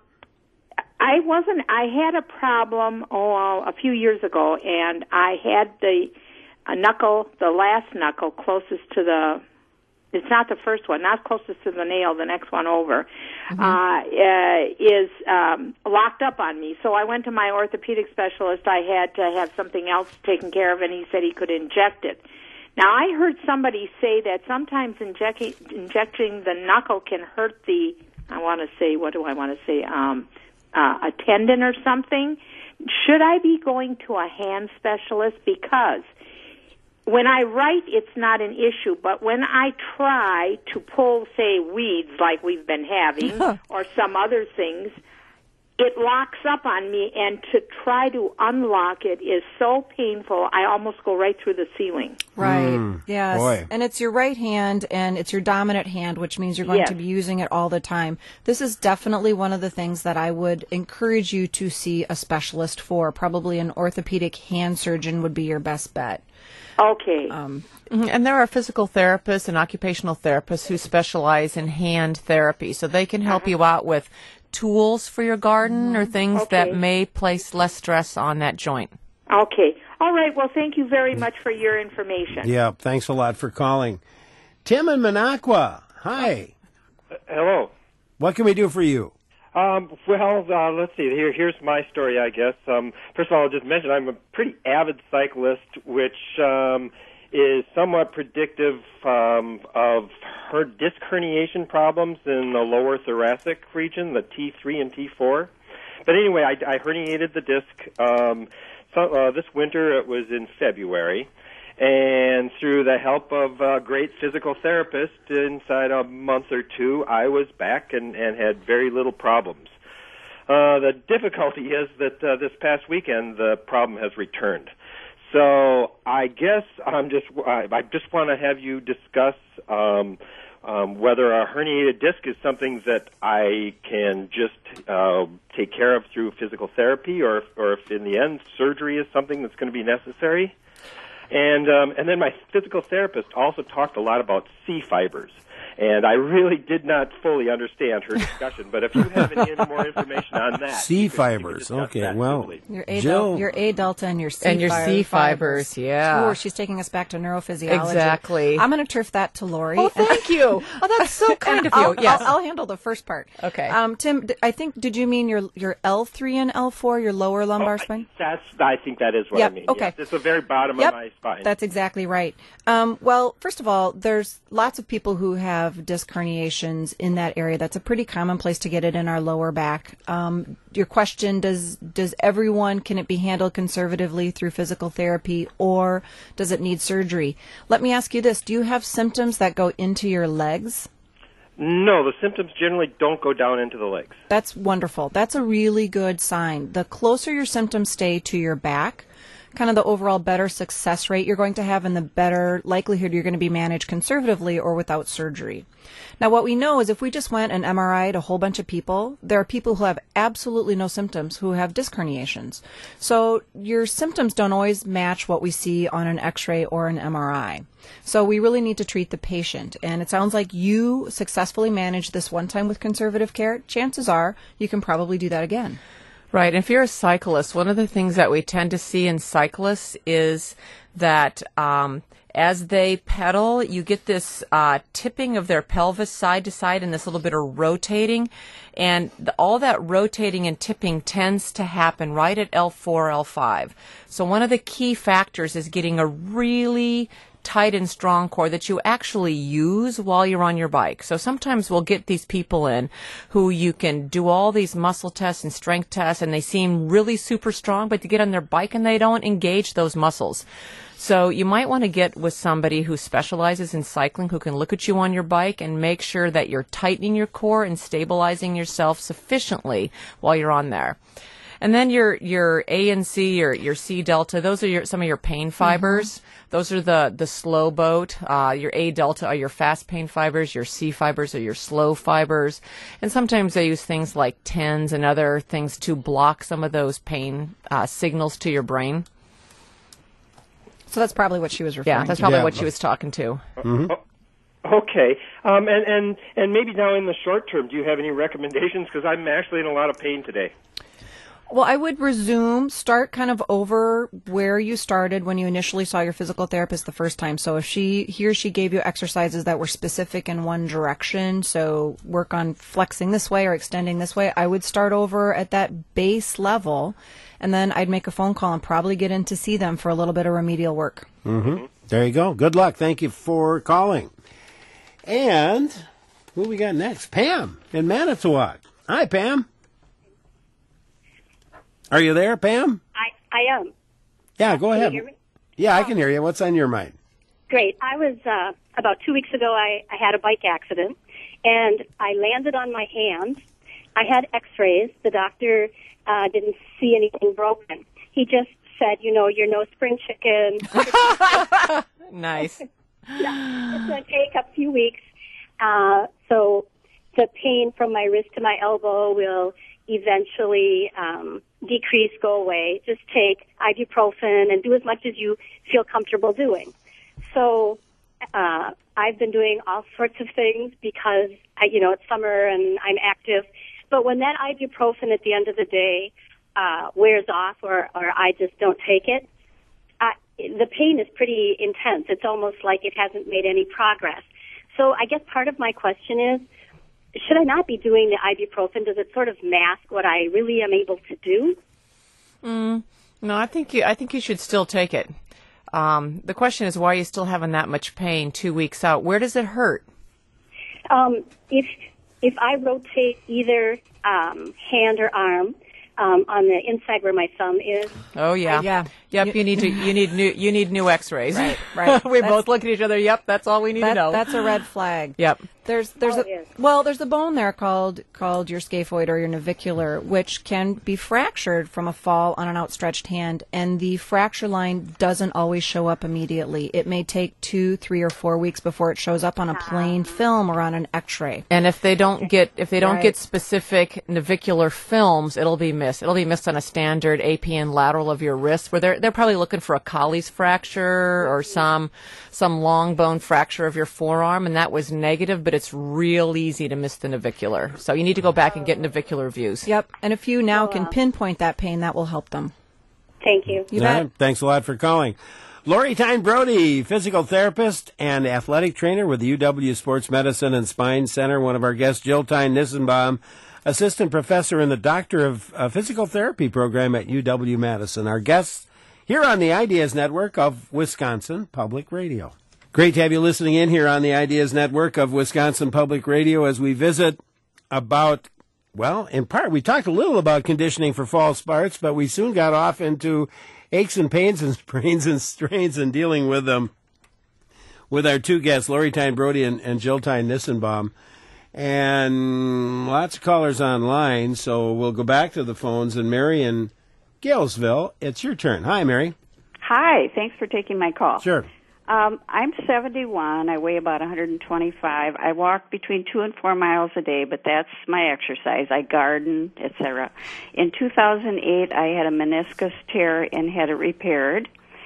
had a problem a few years ago, and I had the last knuckle closest to the, it's not the first one, not closest to the nail, the next one over, is locked up on me. So I went to my orthopedic specialist. I had to have something else taken care of, and he said he could inject it. Now, I heard somebody say that sometimes injecting the knuckle can hurt the, a tendon or something. Should I be going to a hand specialist? Because when I write, it's not an issue, but when I try to pull, say, weeds like we've been having or some other things, it locks up on me, and to try to unlock it is so painful, I almost go right through the ceiling. Right, yes. Boy. And it's your right hand, and it's your dominant hand, which means you're going to be using it all the time. This is definitely one of the things that I would encourage you to see a specialist for. Probably an orthopedic hand surgeon would be your best bet. Okay. And there are physical therapists and occupational therapists who specialize in hand therapy, so they can help you out with tools for your garden or things that may place less stress on that joint. Okay. All right. Well, thank you very much for your information. Yeah, thanks a lot for calling. Tim in Minocqua, hi. Hello. What can we do for you? Let's see. Here's my story, I guess. First of all, I'll just mention I'm a pretty avid cyclist, which is somewhat predictive of her disc herniation problems in the lower thoracic region, the T3 and T4. But anyway, I herniated the disc this winter. It was in February. And through the help of a great physical therapist, inside a month or two, I was back and had very little problems. The difficulty is that this past weekend, the problem has returned. So I guess I just want to have you discuss whether a herniated disc is something that I can just take care of through physical therapy, or if in the end surgery is something that's going to be necessary. And then my physical therapist also talked a lot about C fibers. and I really did not fully understand her discussion. But if you have any more information on that, C fibers. Okay, well, Your Jill. your A delta and your C And your C fibers. fibers, yeah. Ooh, she's taking us back to neurophysiology. Exactly. I'm going to turf that to Lori. Oh, thank you. Oh, that's so kind of you. Yes. I'll handle the first part. Okay. Tim, I think, did you mean your L3 and L4, your lower lumbar spine? I think that is what Yep, I mean. okay. Yes, it's the very bottom Yep, of my spine. that's exactly right. Well, first of all, there's lots of people who have disc herniations in that area. That's a pretty common place to get it in our lower back. Your question, does everyone, can it be handled conservatively through physical therapy, or does it need surgery? Let me ask you this. Do you have symptoms that go into your legs? No, the symptoms generally don't go down into the legs. That's wonderful. That's a really good sign. The closer your symptoms stay to your back, kind of the overall better success rate you're going to have and the better likelihood you're going to be managed conservatively or without surgery. Now, what we know is if we just went and MRI'd a whole bunch of people, there are people who have absolutely no symptoms who have disc herniations. So your symptoms don't always match what we see on an X-ray or an MRI. So we really need to treat the patient. And it sounds like you successfully managed this one time with conservative care. Chances are you can probably do that again. Right. And if you're a cyclist, one of the things that we tend to see in cyclists is that as they pedal, you get this tipping of their pelvis side to side and this little bit of rotating. And all that rotating and tipping tends to happen right at L4, L5. So one of the key factors is getting a really tight and strong core that you actually use while you're on your bike. So sometimes we'll get these people in who you can do all these muscle tests and strength tests and they seem really super strong, but they get on their bike and they don't engage those muscles. So you might want to get with somebody who specializes in cycling who can look at you on your bike and make sure that you're tightening your core and stabilizing yourself sufficiently while you're on there. And then your A and C, your C delta, those are some of your pain fibers. Mm-hmm. Those are the slow boat. Your A delta are your fast pain fibers. Your C fibers are your slow fibers. And sometimes they use things like TENS and other things to block some of those pain signals to your brain. So that's probably what she was referring to. Yeah, that's probably what she was talking to. Mm-hmm. Okay. And maybe now in the short term, do you have any recommendations? Because I'm actually in a lot of pain today. Well, I would start kind of over where you started when you initially saw your physical therapist the first time. So if he or she gave you exercises that were specific in one direction, so work on flexing this way or extending this way, I would start over at that base level, and then I'd make a phone call and probably get in to see them for a little bit of remedial work. Mm-hmm. There you go. Good luck. Thank you for calling. And who we got next? Pam in Manitowoc. Hi, Pam. Are you there, Pam? I am. Yeah, go ahead. Can you hear me? Yeah, I can hear you. What's on your mind? Great. I was, about 2 weeks ago, I had a bike accident, and I landed on my hand. I had x-rays. The doctor didn't see anything broken. He just said, you're no spring chicken. Nice. Yeah, it's going to take a few weeks. So the pain from my wrist to my elbow will eventually decrease, go away. Just take ibuprofen and do as much as you feel comfortable doing. So I've been doing all sorts of things because, it's summer and I'm active. But when that ibuprofen at the end of the day wears off or I just don't take it, the pain is pretty intense. It's almost like it hasn't made any progress. So I guess part of my question is, should I not be doing the ibuprofen? Does it sort of mask what I really am able to do? No, I think you should still take it. The question is, why are you still having that much pain 2 weeks out? Where does it hurt? If I rotate either hand or arm on the inside where my thumb is. Oh yeah, yeah. Yep. You need new X-rays. Right. We both look at each other. Yep, that's all we need to know. That's a red flag. Yep. There's a bone there called your scaphoid or your navicular, which can be fractured from a fall on an outstretched hand, and the fracture line doesn't always show up immediately. It may take 2, 3, or 4 weeks before it shows up on a plain film or on an X-ray. And if they don't get specific navicular films, it'll be missed. It'll be missed on a standard APN lateral of your wrist, where they're probably looking for a Colles fracture or some long bone fracture of your forearm, and that was negative, but it's real easy to miss the navicular. So you need to go back and get navicular views. Yep, and if you now can pinpoint that pain, that will help them. Thank you. You bet. Right, thanks a lot for calling. Lori Tyne Brody, physical therapist and athletic trainer with the UW Sports Medicine and Spine Center. One of our guests, Jill Tyne Nissenbaum, assistant professor in the Doctor of Physical Therapy program at UW-Madison. Our guests here on the Ideas Network of Wisconsin Public Radio. Great to have you listening in here on the Ideas Network of Wisconsin Public Radio as we visit about, well, in part, we talked a little about conditioning for fall sports, but we soon got off into aches and pains and sprains and strains and dealing with them with our two guests, Lori Tyne Brody and Jill Tyne Nissenbaum. And lots of callers online, so we'll go back to the phones. And Mary in Galesville, it's your turn. Hi, Mary. Hi, thanks for taking my call. Sure. I'm 71. I weigh about 125. I walk between 2 and 4 miles a day, but that's my exercise. I garden, etc. In 2008, I had a meniscus tear and had it repaired.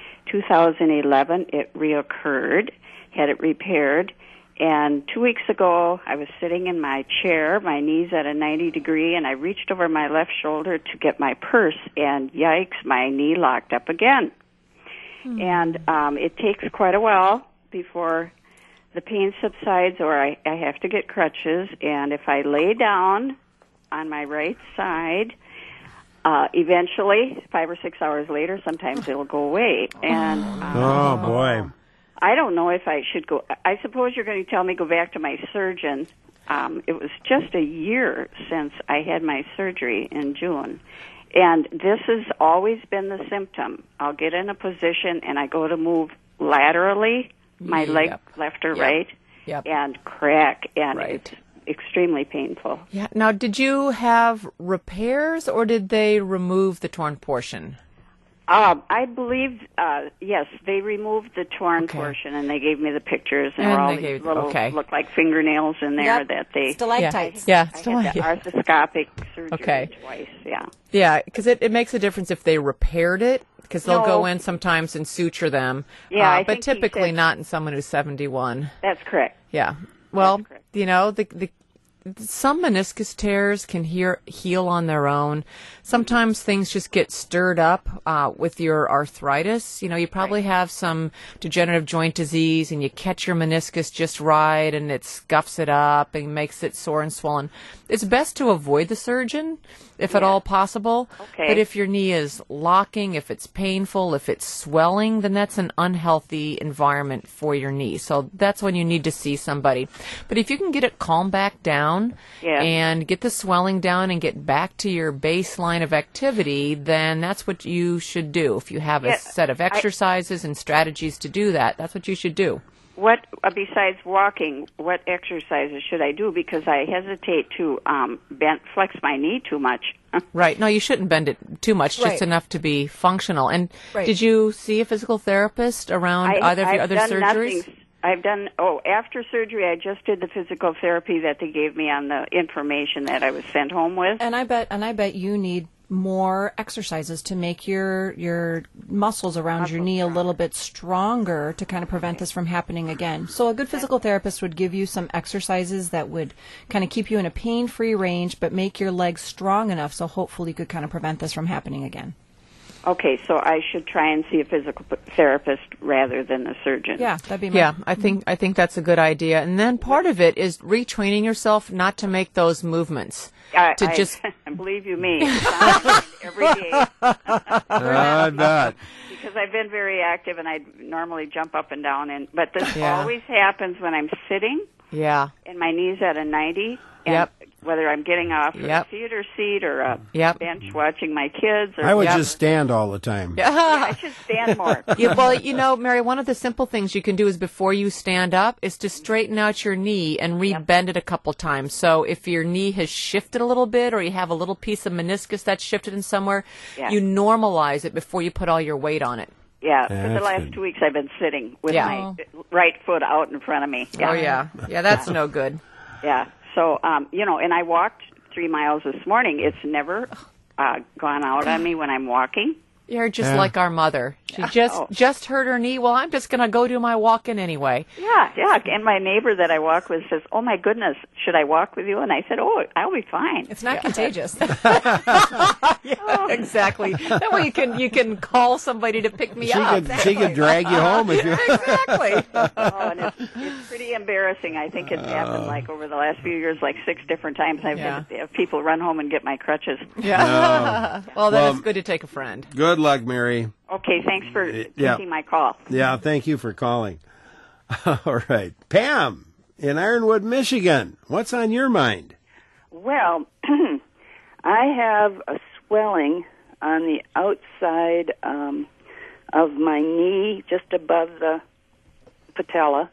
2011, it reoccurred, had it repaired. And 2 weeks ago, I was sitting in my chair, my knees at a 90 degree, and I reached over my left shoulder to get my purse, and yikes, my knee locked up again. And it takes quite a while before the pain subsides, or I have to get crutches. And if I lay down on my right side, eventually, 5 or 6 hours later, sometimes it'll go away. And oh, boy. I don't know if I should go. I suppose you're going to tell me go back to my surgeon. It was just a year since I had my surgery in June. And this has always been the symptom. I'll get in a position and I go to move laterally, my leg left or right, and crack, and it's extremely painful. Yeah. Now, did you have repairs or did they remove the torn portion? I believe, yes, they removed the torn portion, and they gave me the pictures, and all these little look like fingernails in there that they... Stalactites. Yeah, I had the arthroscopic surgery twice, Yeah, because it makes a difference if they repaired it, because they'll go in sometimes and suture them. Yeah, but typically not in someone who's 71. That's correct. Yeah. Well, you know, some meniscus tears can heal on their own. Sometimes things just get stirred up with your arthritis. You know, you probably have some degenerative joint disease and you catch your meniscus just right and it scuffs it up and makes it sore and swollen. It's best to avoid the surgeon if at all possible. But if your knee is locking, if it's painful, if it's swelling, then that's an unhealthy environment for your knee. So that's when you need to see somebody. But if you can get it calmed back down and get the swelling down and get back to your baseline of activity, then that's what you should do. If you have a set of exercises and strategies to do that, that's what you should do. What, besides walking, what exercises should I do? Because I hesitate to flex my knee too much. Right. No, you shouldn't bend it too much, just enough to be functional. And did you see a physical therapist around either of your other surgeries? Nothing. I've done, after surgery, I just did the physical therapy that they gave me on the information that I was sent home with. And I bet you need more exercises to make your muscles around your knee a little bit stronger to kind of prevent this from happening again. So a good physical therapist would give you some exercises that would kind of keep you in a pain-free range but make your legs strong enough so hopefully you could kind of prevent this from happening again. Okay, so I should try and see a physical therapist rather than a surgeon. Yeah, that'd be my I think that's a good idea. And then part of it is retraining yourself not to make those movements. Believe you me, it's every day. I bet. Because I've been very active and I normally jump up and down, but this always happens when I'm sitting. Yeah. And my knee's at a 90. And whether I'm getting off a theater seat or a bench watching my kids. Or I would just stand all the time. I should stand more. Well, you know, Mary, one of the simple things you can do is before you stand up is to straighten out your knee and re-bend it a couple times. So if your knee has shifted a little bit or you have a little piece of meniscus that's shifted in somewhere, you normalize it before you put all your weight on it. Yeah, for the last 2 weeks I've been sitting with my right foot out in front of me. Yeah. Oh, yeah. Yeah, that's no good. Yeah. So, and I walked 3 miles this morning. It's never gone out on me when I'm walking. You're just Yeah. like our mother. She just hurt her knee. Well, I'm just going to go do my walking anyway. Yeah. And my neighbor that I walk with says, "Oh my goodness, should I walk with you?" And I said, "Oh, I'll be fine." It's not contagious. Yeah, exactly. That way you can call somebody to pick me up. She could drag you home if you. Exactly. Oh, and it's pretty embarrassing. I think it's happened like over the last few years, like 6 different times. I've had to have people run home and get my crutches. Yeah. Well, then it's good to take a friend. Good luck, Mary. Okay, thanks for taking my call. Yeah, thank you for calling. All right. Pam, in Ironwood, Michigan, what's on your mind? Well, I have a swelling on the outside of my knee, just above the patella.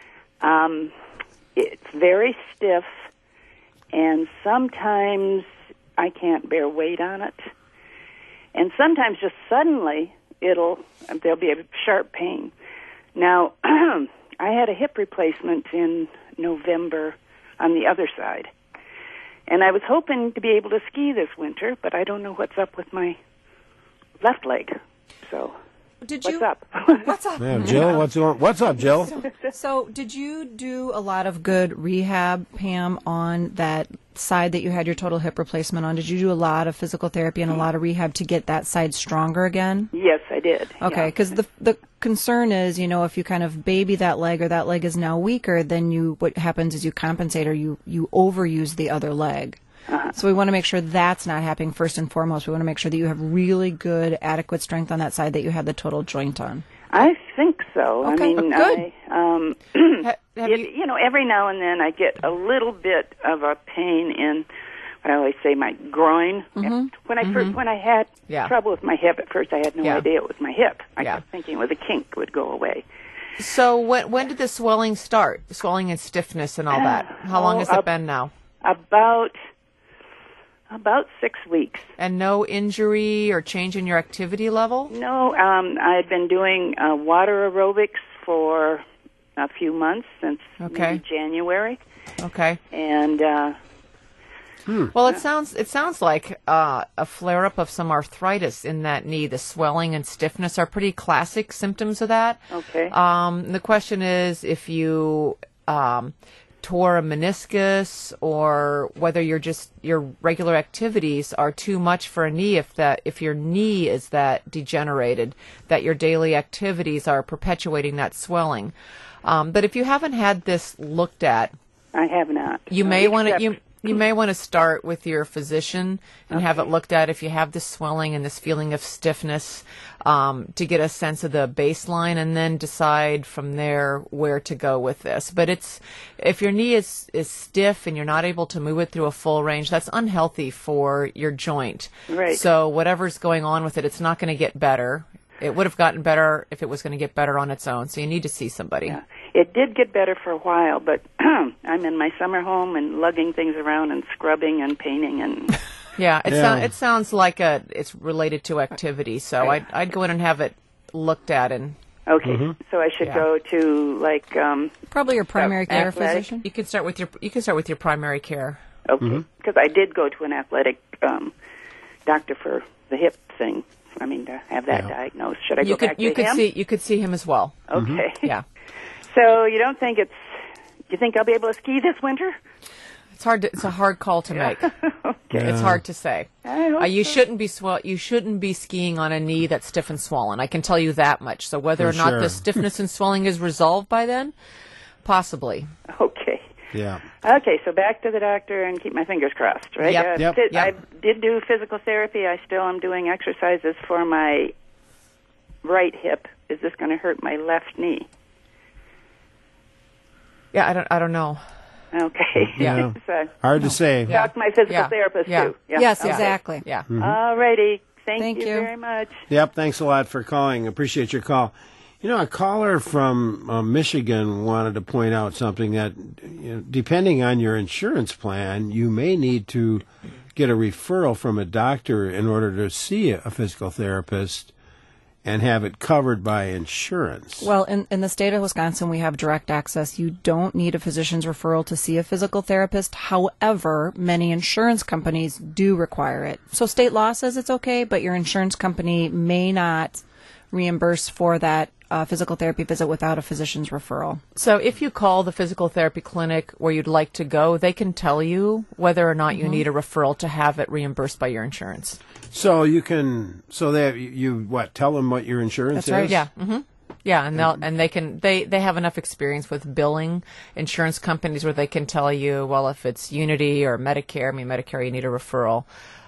It's very stiff, and sometimes I can't bear weight on it. And sometimes just suddenly there'll be a sharp pain. Now, I had a hip replacement in November on the other side. And I was hoping to be able to ski this winter, but I don't know what's up with my left leg. So, what's up? What's up? Yeah, Jill, what's up, Jill? So, did you do a lot of good rehab, Pam, on that side that you had your total hip replacement on? Did you do a lot of physical therapy and a lot of rehab to get that side stronger again? Yes, I did. Okay, because the concern is, if you kind of baby that leg or that leg is now weaker, then what happens is you compensate or you overuse the other leg. So we want to make sure that's not happening first and foremost. We want to make sure that you have really good, adequate strength on that side that you have the total joint on. I think so. Okay, I mean, good. Every now and then I get a little bit of a pain in, I always say, my groin. Mm-hmm. When I had trouble with my hip at first, I had no idea it was my hip. I kept thinking it was a kink would go away. So when did the swelling start? Swelling and stiffness and all that. How long has it been now? About 6 weeks. And no injury or change in your activity level? No, I had been doing water aerobics for a few months, since maybe January. Okay. And well, it sounds like a flare-up of some arthritis in that knee. The swelling and stiffness are pretty classic symptoms of that. Okay. The question is if you tore a meniscus, or whether your regular activities are too much for a knee. If your knee is that degenerated, that your daily activities are perpetuating that swelling. But if you haven't had this looked at, I have not. You may want to you may want to start with your physician and have it looked at if you have this swelling and this feeling of stiffness, to get a sense of the baseline, and then decide from there where to go with this. But if your knee is stiff and you're not able to move it through a full range, that's unhealthy for your joint. Right. So whatever's going on with it, it's not going to get better. It would have gotten better if it was going to get better on its own. So you need to see somebody. Yeah. It did get better for a while, but I'm in my summer home and lugging things around and scrubbing and painting and. Yeah, it sounds like it's related to activity. So I'd go in and have it looked at and. Okay, so I should go to probably your primary care physician. You can start with your primary care. Okay, because I did go to an athletic doctor for the hip thing. I mean, to have that diagnosed. Should I go back to him? You could see him as well. Okay. Yeah. So you don't think you think I'll be able to ski this winter? It's a hard call to make. Okay. It's hard to say. I hope You so. shouldn't be skiing on a knee that's stiff and swollen. I can tell you that much. So whether or not the stiffness and swelling is resolved by then, possibly. Okay. Yeah. Okay, so back to the doctor and keep my fingers crossed, right? Yep. I did do physical therapy. I still am doing exercises for my right hip. Is this going to hurt my left knee? Yeah, I don't know. Okay. Yeah. So, hard to say. talk to my physical therapist, too. Yeah. Yes, Okay. exactly. Yeah. All righty. Thank you you. very much. Yep, thanks a lot for calling. Appreciate your call. A caller from Michigan wanted to point out something that, depending on your insurance plan, you may need to get a referral from a doctor in order to see a physical therapist. and have it covered by insurance. Well, in the state of Wisconsin, we have direct access. You don't need a physician's referral to see a physical therapist. However, many insurance companies do require it. So state law says it's okay, but your insurance company may not reimburse for that physical therapy visit without a physician's referral. So if you call the physical therapy clinic where you'd like to go, they can tell you whether or not you need a referral to have it reimbursed by your insurance. So you can, tell them what your insurance is? That's right, yeah. Mm-hmm. Yeah, and they have enough experience with billing insurance companies where they can tell you, well, if it's Unity or Medicare, Medicare, you need a referral.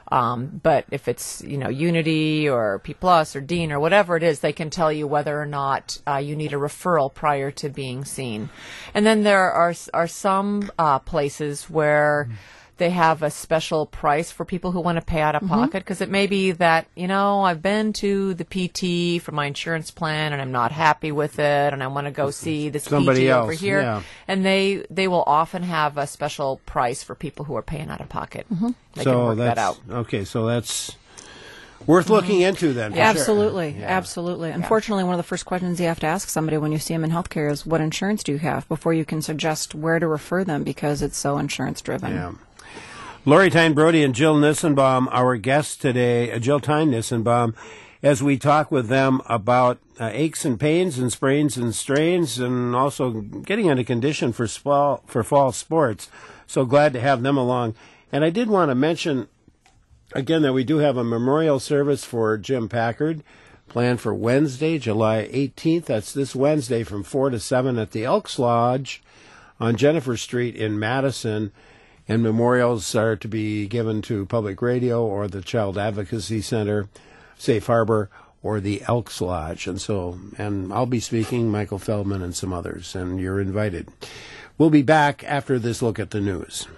But if it's, Unity or P Plus or Dean or whatever it is, they can tell you whether or not you need a referral prior to being seen. And then there are some places where they have a special price for people who want to pay out of pocket, because it may be that, I've been to the PT for my insurance plan and I'm not happy with it and I want to go see this somebody PT else over here. Yeah. And they will often have a special price for people who are paying out of pocket. They can work that out. Okay, so that's worth looking into then. For Absolutely, sure. Yeah. absolutely. Unfortunately, one of the first questions you have to ask somebody when you see them in healthcare is, what insurance do you have, before you can suggest where to refer them, because it's so insurance driven. Yeah. Lori Tyne Brody and Jill Nissenbaum, our guests today, Jill Tyne Nissenbaum, as we talk with them about aches and pains and sprains and strains, and also getting into condition for fall sports. So glad to have them along. And I did want to mention, again, that we do have a memorial service for Jim Packard planned for Wednesday, July 18th. That's this Wednesday from 4 to 7 at the Elks Lodge on Jennifer Street in Madison. And memorials are to be given to Public Radio or the Child Advocacy Center, Safe Harbor, or the Elks Lodge. And I'll be speaking, Michael Feldman and some others, and you're invited. We'll be back after this look at the news.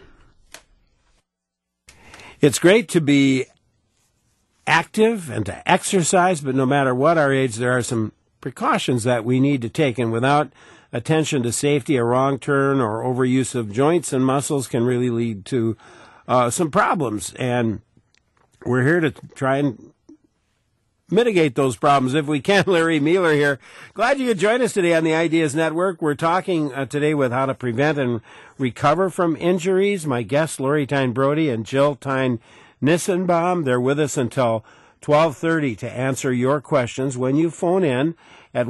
It's great to be active and to exercise, but no matter what our age, there are some precautions that we need to take, and without attention to safety, a wrong turn or overuse of joints and muscles can really lead to some problems. And we're here to try and mitigate those problems if we can. Larry Mueller here. Glad you could join us today on the Ideas Network. We're talking today with how to prevent and recover from injuries. My guests, Lori Tyne Brody and Jill Tyne Nissenbaum, they're with us until 12:30 to answer your questions when you phone in at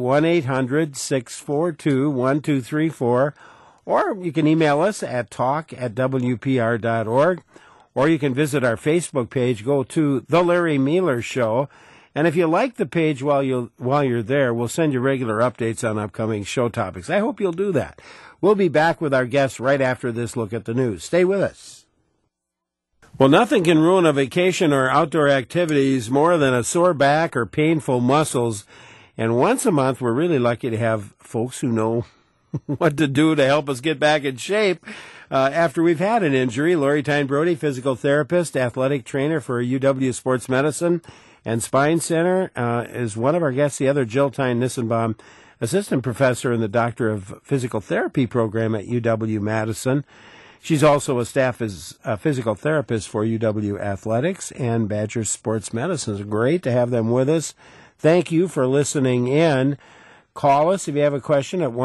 1-800-642-1234, or you can email us at talk@wpr.org, or you can visit our Facebook page. Go to The Larry Mueller Show, and if you like the page while you're there, we'll send you regular updates on upcoming show topics. I hope you'll do that. We'll be back with our guests right after this look at the news. Stay with us. Well, nothing can ruin a vacation or outdoor activities more than a sore back or painful muscles. And once a month, we're really lucky to have folks who know what to do to help us get back in shape after we've had an injury. Lori Tyne Brody, physical therapist, athletic trainer for UW Sports Medicine and Spine Center, is one of our guests. The other, Jill Tyne Nissenbaum, assistant professor in the Doctor of Physical Therapy program at UW-Madison. She's also a staff physical therapist for UW Athletics and Badger Sports Medicine. It's great to have them with us. Thank you for listening in. Call us if you have a question at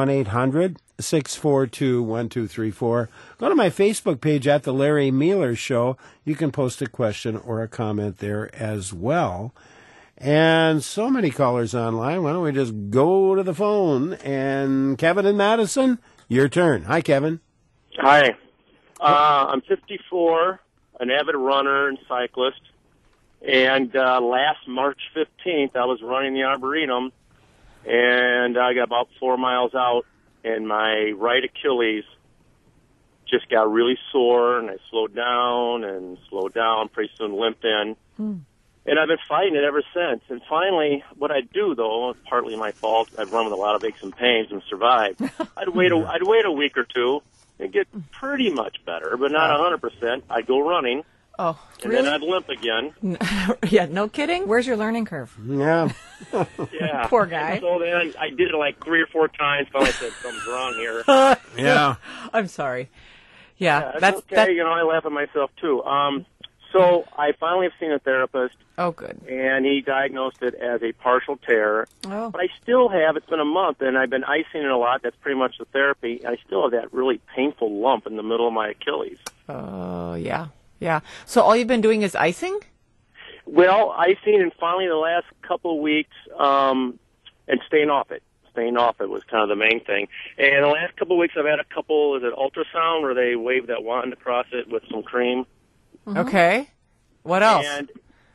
1-800-642-1234. Go to my Facebook page at The Larry Mueller Show. You can post a question or a comment there as well. And so many callers online. Why don't we just go to the phone? And Kevin in Madison, your turn. Hi, Kevin. Hi. I'm 54, an avid runner and cyclist. And last March 15th, I was running the Arboretum, and I got about 4 miles out, and my right Achilles just got really sore, and I slowed down, pretty soon limped in. And I've been fighting it ever since. And finally, what I'd do, though, partly my fault, I'd run with a lot of aches and pains and survive. I'd wait a week or two and get pretty much better, but not 100%. I'd go running. Oh, and really? then I'd limp again. Yeah, no kidding? Where's your learning curve? Yeah. Yeah. Poor guy. So then I did it like 3 or 4 times. Finally, I said, something's wrong here. Yeah. I'm sorry. Yeah, that's okay. I laugh at myself, too. So I finally have seen a therapist. Oh, good. And he diagnosed it as a partial tear. Oh. But I still have, it's been a month, and I've been icing it a lot. That's pretty much the therapy. I still have that really painful lump in the middle of my Achilles. Oh, yeah. Yeah. So all you've been doing is icing? Well, icing, and finally the last couple of weeks, and staying off it. Staying off it was kind of the main thing. And the last couple of weeks I've had a couple, is it ultrasound, where they wave that wand across it with some cream. Mm-hmm. Okay. What else? And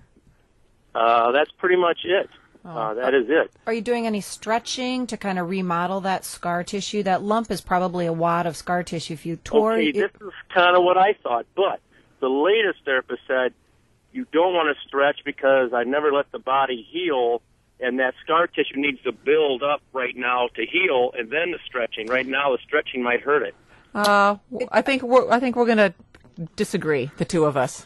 that's pretty much it. That is it. Are you doing any stretching to kind of remodel that scar tissue? That lump is probably a wad of scar tissue. If you tore Okay, this is kind of what I thought, but the latest therapist said you don't want to stretch because I never let the body heal, and that scar tissue needs to build up right now to heal, and then the stretching. Right now, the stretching might hurt it. I think we're going to disagree, the two of us.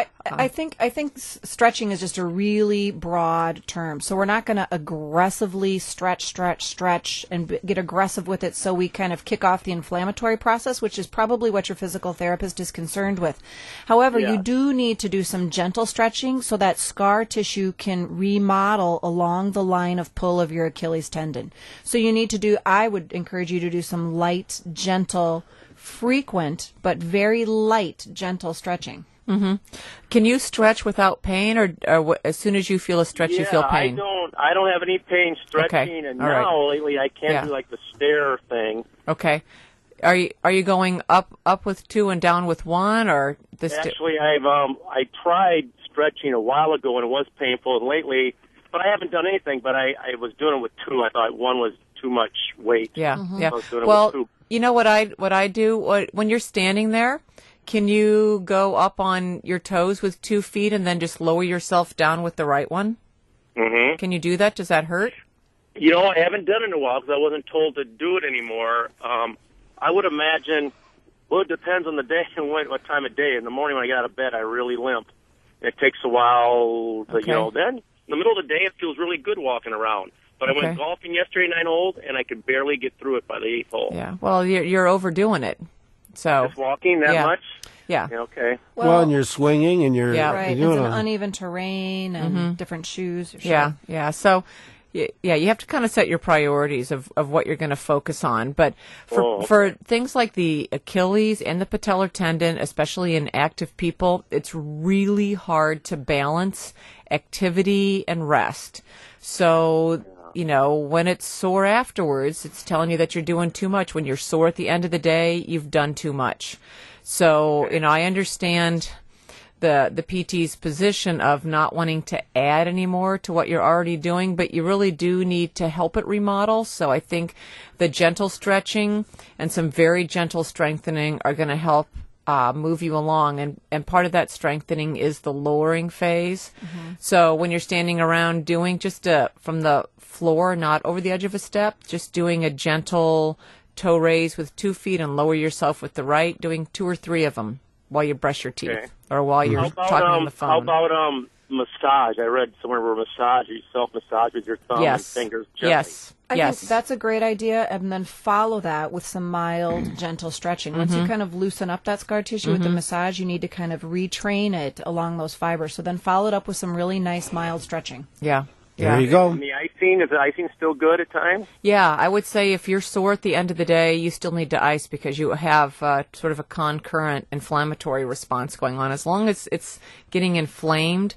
I think stretching is just a really broad term. So we're not going to aggressively stretch, and get aggressive with it so we kind of kick off the inflammatory process, which is probably what your physical therapist is concerned with. However, you do need to do some gentle stretching so that scar tissue can remodel along the line of pull of your Achilles tendon. So you need to do, I would encourage you to do some light, gentle, frequent, but very light, gentle stretching. Mm-hmm. Can you stretch without pain, or as soon as you feel a stretch, you feel pain? I don't have any pain stretching, and now lately I can't do like the stair thing. Okay. Are you going up with two and down with one, or this? Actually, I tried stretching a while ago and it was painful, and lately, but I haven't done anything. But I was doing it with two. I thought one was too much weight. Yeah, So yeah. I was doing it Well, with two. you know what I do when you're standing there. Can you go up on your toes with 2 feet and then just lower yourself down with the right one? Mm-hmm. Can you do that? Does that hurt? You know, I haven't done it in a while because I wasn't told to do it anymore. I would imagine, well, it depends on the day and what time of day. In the morning when I get out of bed, I really limp. It takes a while to, then in the middle of the day, it feels really good walking around. But I went golfing yesterday, 9 holes, and I could barely get through it by the 8th hole. Yeah, well, you're overdoing it. So just walking that much? Yeah. Okay. Well, and you're swinging, and you're right. You're It's doing an uneven terrain and different shoes. Yeah. So, yeah, you have to kind of set your priorities of what you're going to focus on. But for things like the Achilles and the patellar tendon, especially in active people, it's really hard to balance activity and rest. So, when it's sore afterwards, it's telling you that you're doing too much. When you're sore at the end of the day, you've done too much. So, I understand the PT's position of not wanting to add any more to what you're already doing, but you really do need to help it remodel. So I think the gentle stretching and some very gentle strengthening are going to help move you along. And part of that strengthening is the lowering phase. Mm-hmm. So when you're standing around doing just from the floor, not over the edge of a step, just doing a gentle toe raise with 2 feet and lower yourself with the right, doing 2 or 3 of them while you brush your teeth or while you're talking on the phone. How about massage? I read somewhere where you self-massage with your thumb and fingers gently. Yes. I think that's a great idea, and then follow that with some mild, gentle stretching. Once you kind of loosen up that scar tissue with the massage, you need to kind of retrain it along those fibers. So then follow it up with some really nice, mild stretching. Yeah. There you go. And the icing, is the icing still good at times? Yeah, I would say if you're sore at the end of the day, you still need to ice because you have sort of a concurrent inflammatory response going on. As long as it's getting inflamed,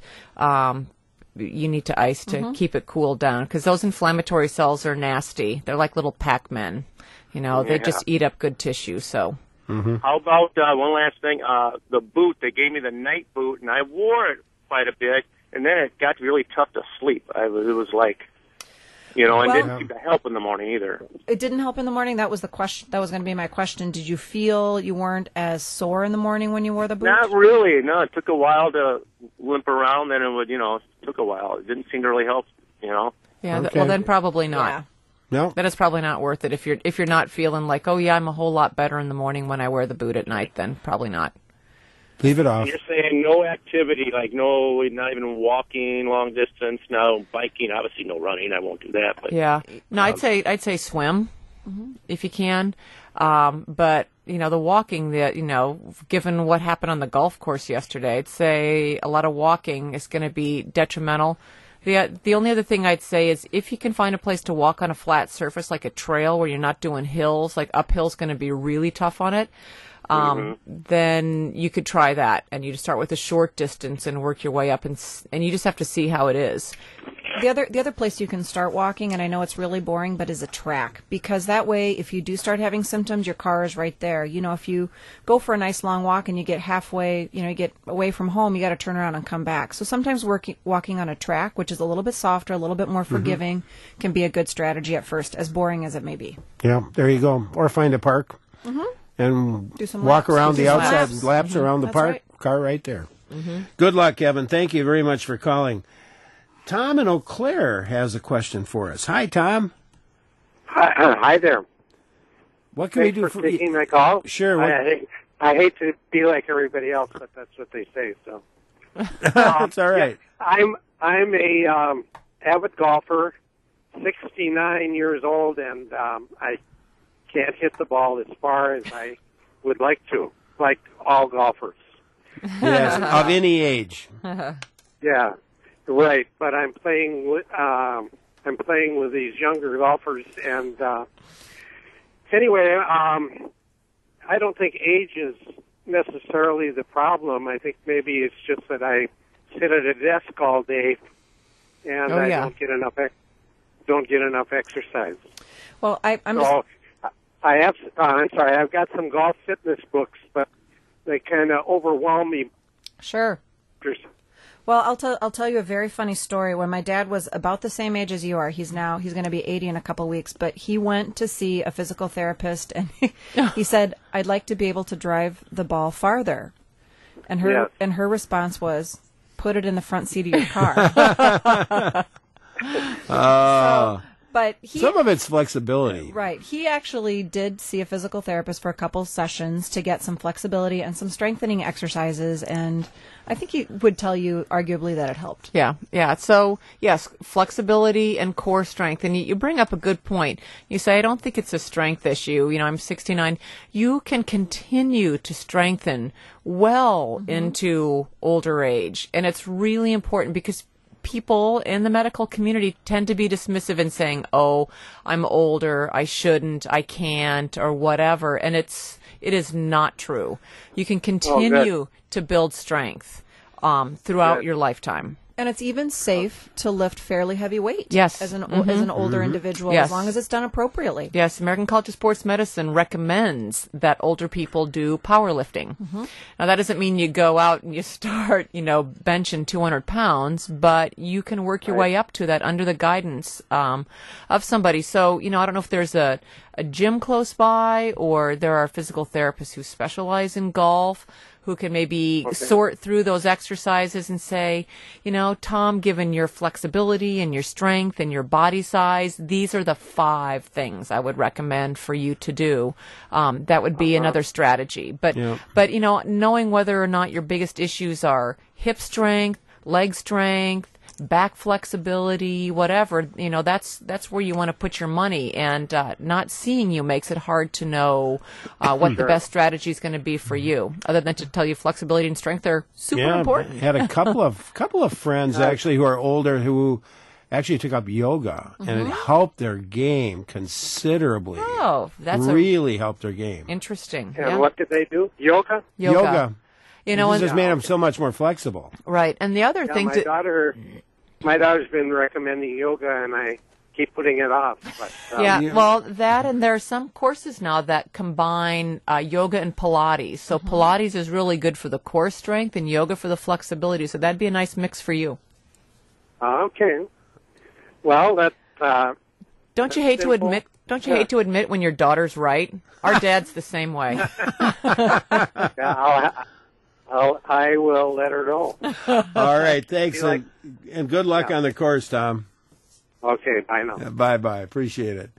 you need to ice to keep it cooled down because those inflammatory cells are nasty. They're like little Pac-Men. They just eat up good tissue. So. Mm-hmm. How about one last thing? The boot, they gave me the night boot, and I wore it quite a bit. And then it got really tough to sleep. It was like, and didn't seem to help in the morning either. It didn't help in the morning? That was the question. That was going to be my question. Did you feel you weren't as sore in the morning when you wore the boots? Not really. No, it took a while to limp around. Then it would, it took a while. It didn't seem to really help, Yeah, well, then probably not. Yeah. No. Then it's probably not worth it. If you're not feeling like, oh, yeah, I'm a whole lot better in the morning when I wear the boot at night, then probably not. Leave it off. You're saying no activity, like not even walking long distance, no biking, obviously no running. I won't do that. But yeah, no, I'd say swim if you can. But, the walking, given what happened on the golf course yesterday, I'd say a lot of walking is going to be detrimental. The only other thing I'd say is if you can find a place to walk on a flat surface like a trail where you're not doing hills, like uphill's going to be really tough on it, then you could try that. And you just start with a short distance and work your way up, and you just have to see how it is. The other place you can start walking, and I know it's really boring, but is a track. Because that way, if you do start having symptoms, your car is right there. If you go for a nice long walk and you get halfway, you get away from home, you got to turn around and come back. So sometimes walking on a track, which is a little bit softer, a little bit more forgiving, can be a good strategy at first, as boring as it may be. Yeah, there you go. Or find a park and do some walk laps. around Do the some outside laps around the That's park. right. Car right there. Good luck, Kevin. Thank you very much for calling. Tom in Eau Claire has a question for us. Hi, Tom. Hi there. What can we do for taking my call? Sure. I hate to be like everybody else, but that's what they say. So that's all right. Yeah, I'm a avid golfer, 69 years old, and I can't hit the ball as far as I would like to, like all golfers. Yes, of any age. Yeah, right. But I'm playing with these younger golfers, and anyway, I don't think age is necessarily the problem. I think maybe it's just that I sit at a desk all day, and don't get enough exercise. Well, I'm sorry. I've got some golf fitness books, but they kind of overwhelm me. Sure. Well, I'll tell you a very funny story. When my dad was about the same age as you are, he's going to be 80 in a couple weeks, but he went to see a physical therapist, and he said, "I'd like to be able to drive the ball farther." And her response was, "Put it in the front seat of your car." But some of it's flexibility. Right. He actually did see a physical therapist for a couple sessions to get some flexibility and some strengthening exercises, and I think he would tell you arguably that it helped. Yeah. So, yes, flexibility and core strength. And you bring up a good point. You say, I don't think it's a strength issue. I'm 69. You can continue to strengthen well into older age, and it's really important because people in the medical community tend to be dismissive in saying, "Oh, I'm older, I shouldn't, I can't," or whatever. And it is not true. You can continue to build strength throughout your lifetime. And it's even safe to lift fairly heavy weight. Yes. As an older individual, yes. as long as it's done appropriately. Yes, American College of Sports Medicine recommends that older people do powerlifting. Now, that doesn't mean you go out and you start, benching 200 pounds, but you can work your way up to that under the guidance of somebody. So, I don't know if there's a gym close by, or there are physical therapists who specialize in golf, who can maybe sort through those exercises and say, Tom, given your flexibility and your strength and your body size, these are the 5 things I would recommend for you to do. That would be another strategy. But knowing whether or not your biggest issues are hip strength, leg strength, back flexibility, whatever, that's where you want to put your money, and not seeing you makes it hard to know what the best strategy is going to be for you, other than to tell you flexibility and strength are super important. I had a couple of friends actually who are older who actually took up yoga, and it helped their game considerably. Oh, that's really helped their game. Interesting. And what did they do? Yoga. It just made them so much more flexible. Right. And the other thing my daughter's been recommending yoga, and I keep putting it off. But, well, that, and there are some courses now that combine yoga and Pilates. So Pilates is really good for the core strength, and yoga for the flexibility. So that'd be a nice mix for you. Okay. Well, that. Don't you hate to admit? Don't you hate to admit when your daughter's right? Our dad's the same way. I will let her know. All right, thanks, and good luck on the course, Tom. Okay, bye now. Bye. Appreciate it.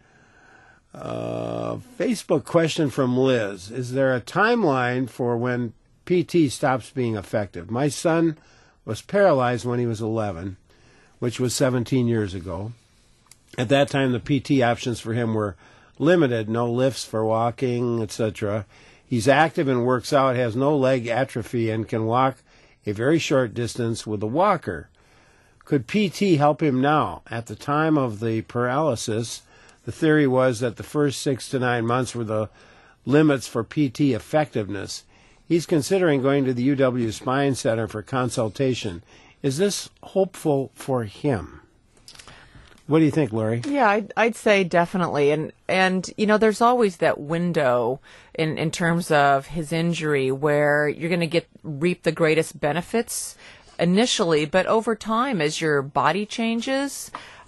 Facebook question from Liz. Is there a timeline for when PT stops being effective? My son was paralyzed when he was 11, which was 17 years ago. At that time, the PT options for him were limited, no lifts for walking, etc. He's active and works out, has no leg atrophy, and can walk a very short distance with a walker. Could PT help him now? At the time of the paralysis, the theory was that the first 6 to 9 months were the limits for PT effectiveness. He's considering going to the UW Spine Center for consultation. Is this hopeful for him? What do you think, Lori? Yeah, I'd say definitely. And you know, there's always that window in terms of his injury where you're going to reap the greatest benefits initially, but over time, as your body changes,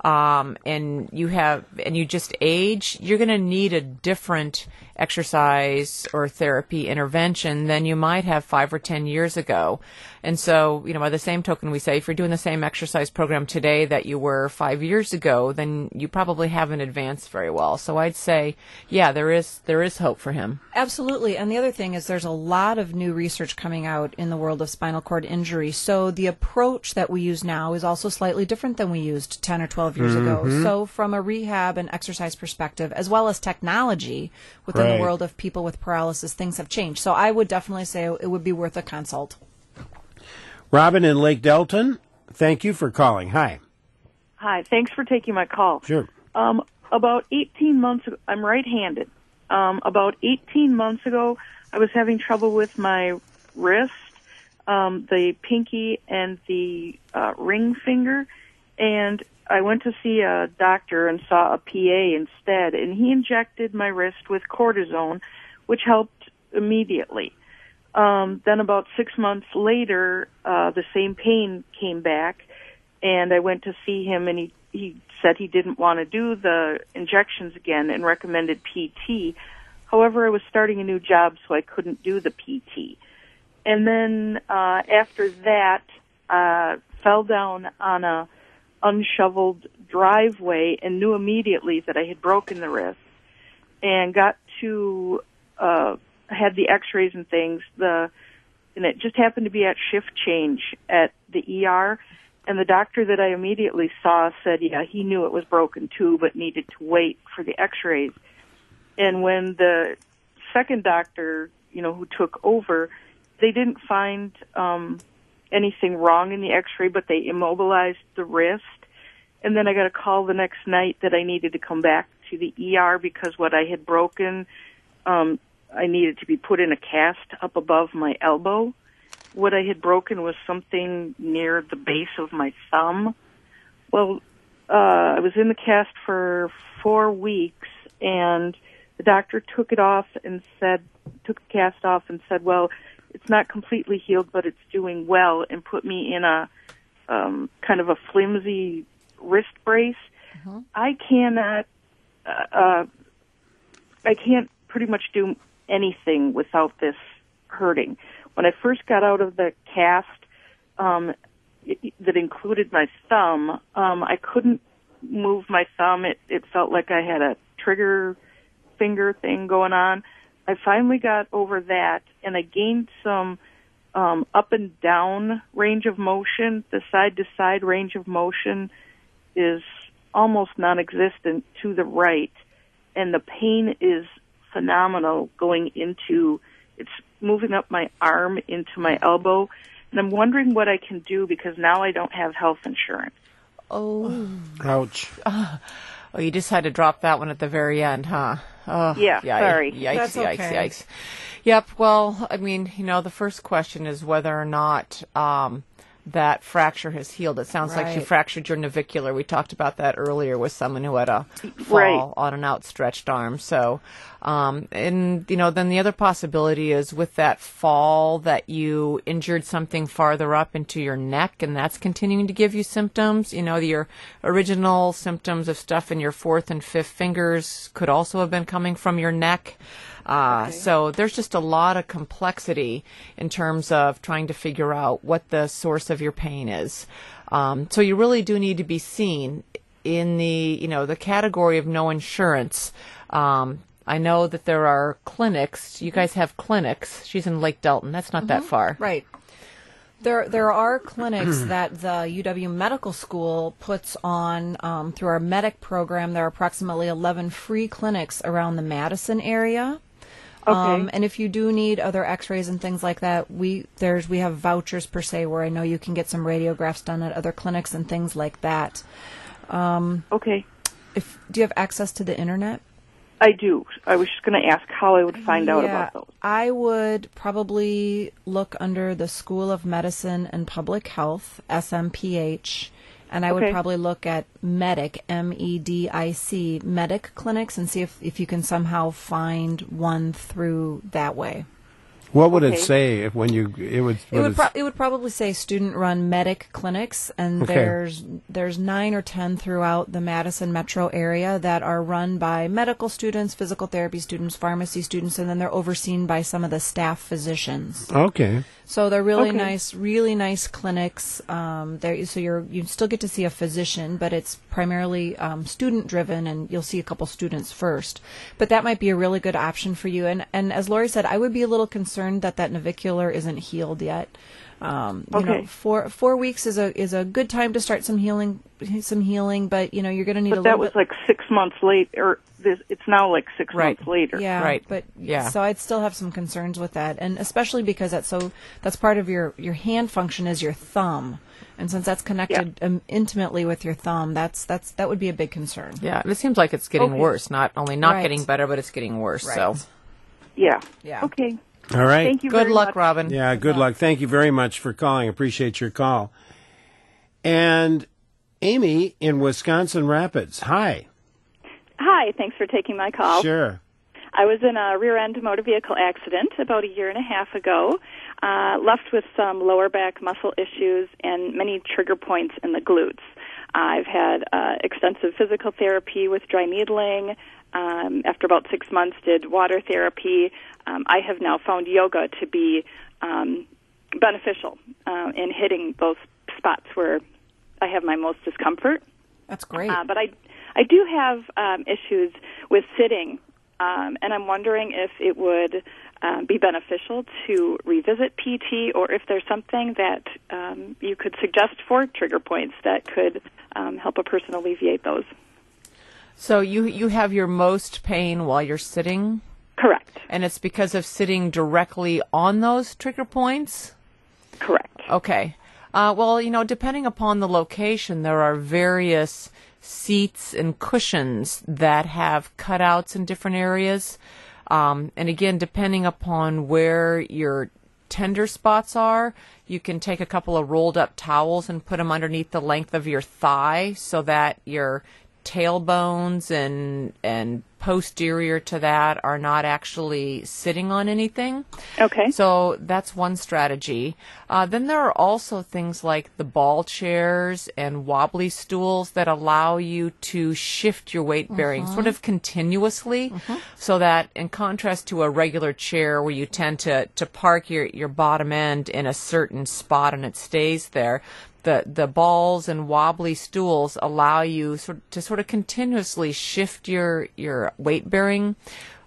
and you just age, you're going to need a different exercise or therapy intervention than you might have 5 or 10 years ago. And so, you know, by the same token, we say if you're doing the same exercise program today that you were 5 years ago, then you probably haven't advanced very well. So I'd say, yeah, there is hope for him. Absolutely. And the other thing is there's a lot of new research coming out in the world of spinal cord injury. So the approach that we use now is also slightly different than we used 10 or 12 years ago. So from a rehab and exercise perspective, as well as technology within the world of people with paralysis, things have changed. So I would definitely say it would be worth a consult. Robin in Lake Delton, thank you for calling. Hi. Hi, thanks for taking my call. Sure. About 18 months ago, I'm right-handed. About 18 months ago, I was having trouble with my wrist, the pinky, and the ring finger, and I went to see a doctor and saw a PA instead, and he injected my wrist with cortisone, which helped immediately. Then about 6 months later, the same pain came back, and I went to see him, and he said he didn't want to do the injections again and recommended PT. However, I was starting a new job, so I couldn't do the PT. And then after that, fell down on a unshoveled driveway and knew immediately that I had broken the wrist, and got to had the x-rays and things, and it just happened to be at shift change at the ER, and the doctor that I immediately saw said, yeah, he knew it was broken too, but needed to wait for the x-rays. And when the second doctor, who took over, they didn't find anything wrong in the x-ray, but they immobilized the wrist. And then I got a call the next night that I needed to come back to the ER because what I had broken, I needed to be put in a cast up above my elbow. What I had broken was something near the base of my thumb. Well, I was in the cast for 4 weeks, and the doctor took the cast off and said, well, it's not completely healed, but it's doing well, and put me in a kind of a flimsy wrist brace. Mm-hmm. I can't pretty much do anything without this hurting. When I first got out of the cast that included my thumb, I couldn't move my thumb. It felt like I had a trigger finger thing going on. I finally got over that, and I gained some up and down range of motion. The side-to-side range of motion is almost non-existent to the right, and the pain is phenomenal going into, it's moving up my arm into my elbow, and I'm wondering what I can do because now I don't have health insurance. Oh. Ouch. Oh, you just had to drop that one at the very end, huh? Oh, yeah, sorry. Yikes, That's yikes, okay. yikes. Yep, well, I mean, the first question is whether or not that fracture has healed. It sounds like you fractured your navicular. We talked about that earlier with someone who had a fall on an outstretched arm. So, and then the other possibility is with that fall that you injured something farther up into your neck, and that's continuing to give you symptoms. Your original symptoms of stuff in your fourth and fifth fingers could also have been coming from your neck. So there's just a lot of complexity in terms of trying to figure out what the source of your pain is. So you really do need to be seen in the category of no insurance. I know that there are clinics. You guys have clinics. She's in Lake Delton. That's not that far. Right. There are clinics that the UW Medical School puts on through our medic program. There are approximately 11 free clinics around the Madison area. Okay. And if you do need other X-rays and things like that, we have vouchers per se where I know you can get some radiographs done at other clinics and things like that. Okay. Do you have access to the internet? I do. I was just going to ask how I would find out Yeah, about those. I would probably look under the School of Medicine and Public Health, SMPH, and I would Okay. probably look at MEDIC, MEDIC, MEDIC clinics and see if you can somehow find one through that way. What would it Okay. say if when you it would It would probably say student-run medic clinics, and Okay. there's 9 or 10 throughout the Madison metro area that are run by medical students, physical therapy students, pharmacy students, and then they're overseen by some of the staff physicians. Okay. So they're really Okay. really nice clinics. So you still get to see a physician, but it's primarily student driven, and you'll see a couple students first. But that might be a really good option for you. And as Lori said, I would be a little concerned that navicular isn't healed yet. You know, 4 weeks is a good time to start some healing, but you're going to need But a that little was bit. like 6 months late, or it's now like 6 Right. months later. Yeah, but so I'd still have some concerns with that, and especially because that's part of your hand function is your thumb, and since that's connected intimately with your thumb, that would be a big concern. Yeah, and it seems like it's getting Okay. worse. Not only not Right. getting better, but it's getting worse. So, Right. Yeah. Yeah. Okay. All right. Thank you good very luck, much. Robin. Yeah, good luck. Thank you very much for calling. Appreciate your call. And Amy in Wisconsin Rapids. Hi. Hi, thanks for taking my call. Sure. I was in a rear-end motor vehicle accident about a year and a half ago, left with some lower back muscle issues and many trigger points in the glutes. I've had extensive physical therapy with dry needling. After about 6 months, did water therapy. I have now found yoga to be beneficial in hitting those spots where I have my most discomfort. That's great. But I do have issues with sitting, and I'm wondering if it would be beneficial to revisit PT, or if there's something that you could suggest for trigger points that could help a person alleviate those. So you have your most pain while you're sitting? Correct. And it's because of sitting directly on those trigger points? Correct. Okay. Well, depending upon the location, there are various seats and cushions that have cutouts in different areas. And again, depending upon where your tender spots are, you can take a couple of rolled up towels and put them underneath the length of your thigh so that your tailbones and posterior to that are not actually sitting on anything. Okay. So that's one strategy. Then there are also things like the ball chairs and wobbly stools that allow you to shift your weight bearing sort of continuously, so that in contrast to a regular chair where you tend to park your bottom end in a certain spot and it stays there, the balls and wobbly stools allow you to sort of continuously shift your weight bearing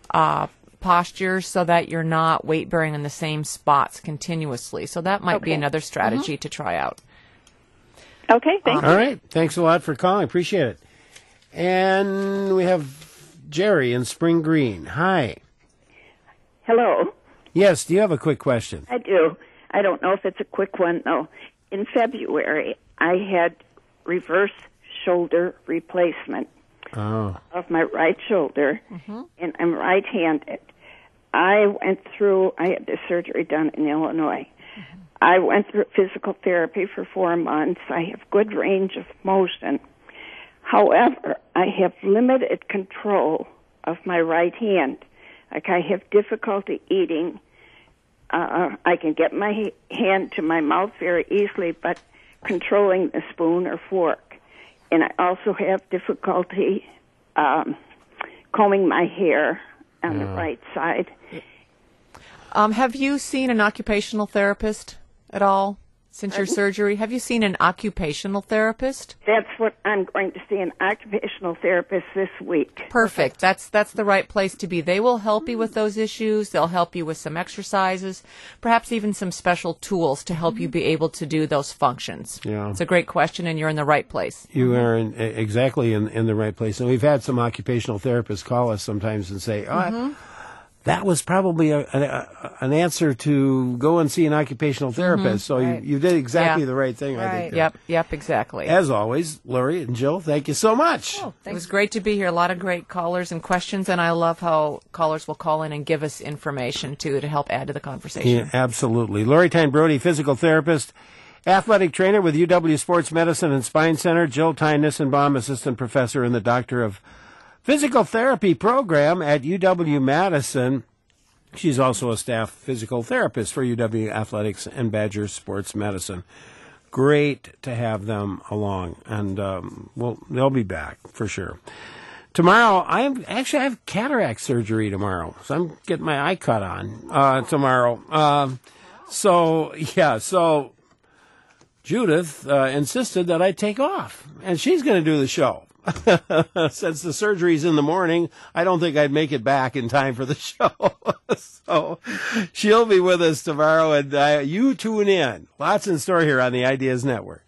posture so that you're not weight bearing in the same spots continuously. So that might be another strategy to try out. Okay, thank you. All right. Thanks a lot for calling. Appreciate it. And we have Jerry in Spring Green. Hi. Hello. Yes, do you have a quick question? I do. I don't know if it's a quick one, though. In February, I had reverse shoulder replacement of my right shoulder, and I'm right-handed. I had the surgery done in Illinois. I went through physical therapy for 4 months. I have good range of motion. However, I have limited control of my right hand. Like, I have difficulty eating. I can get my hand to my mouth very easily, but controlling the spoon or fork. And I also have difficulty combing my hair on the right side. Have you seen an occupational therapist at all Since your surgery, have you seen an occupational therapist? That's what I'm going to see, an occupational therapist this week. Perfect. That's the right place to be. They will help you with those issues. They'll help you with some exercises, perhaps even some special tools to help you be able to do those functions. Yeah. It's a great question, and you're in the right place. You are exactly in the right place. And we've had some occupational therapists call us sometimes and say, that was probably an answer to go and see an occupational therapist. So you did exactly the right thing, I think. Yep, exactly. As always, Lori and Jill, thank you so much. It was great to be here. A lot of great callers and questions, and I love how callers will call in and give us information, too, to help add to the conversation. Yeah, absolutely. Lori Tyne Brody, physical therapist, athletic trainer with UW Sports Medicine and Spine Center. Jill Tyne Nissenbaum, assistant professor in the Doctor of Physical Therapy program at UW-Madison. She's also a staff physical therapist for UW Athletics and Badger Sports Medicine. Great to have them along, and they'll be back for sure. Tomorrow, I have cataract surgery tomorrow, so I'm getting my eye cut on tomorrow. So Judith insisted that I take off, and she's going to do the show. Since the surgery's in the morning, I don't think I'd make it back in time for the show. So she'll be with us tomorrow, and you tune in. Lots in store here on the Ideas Network.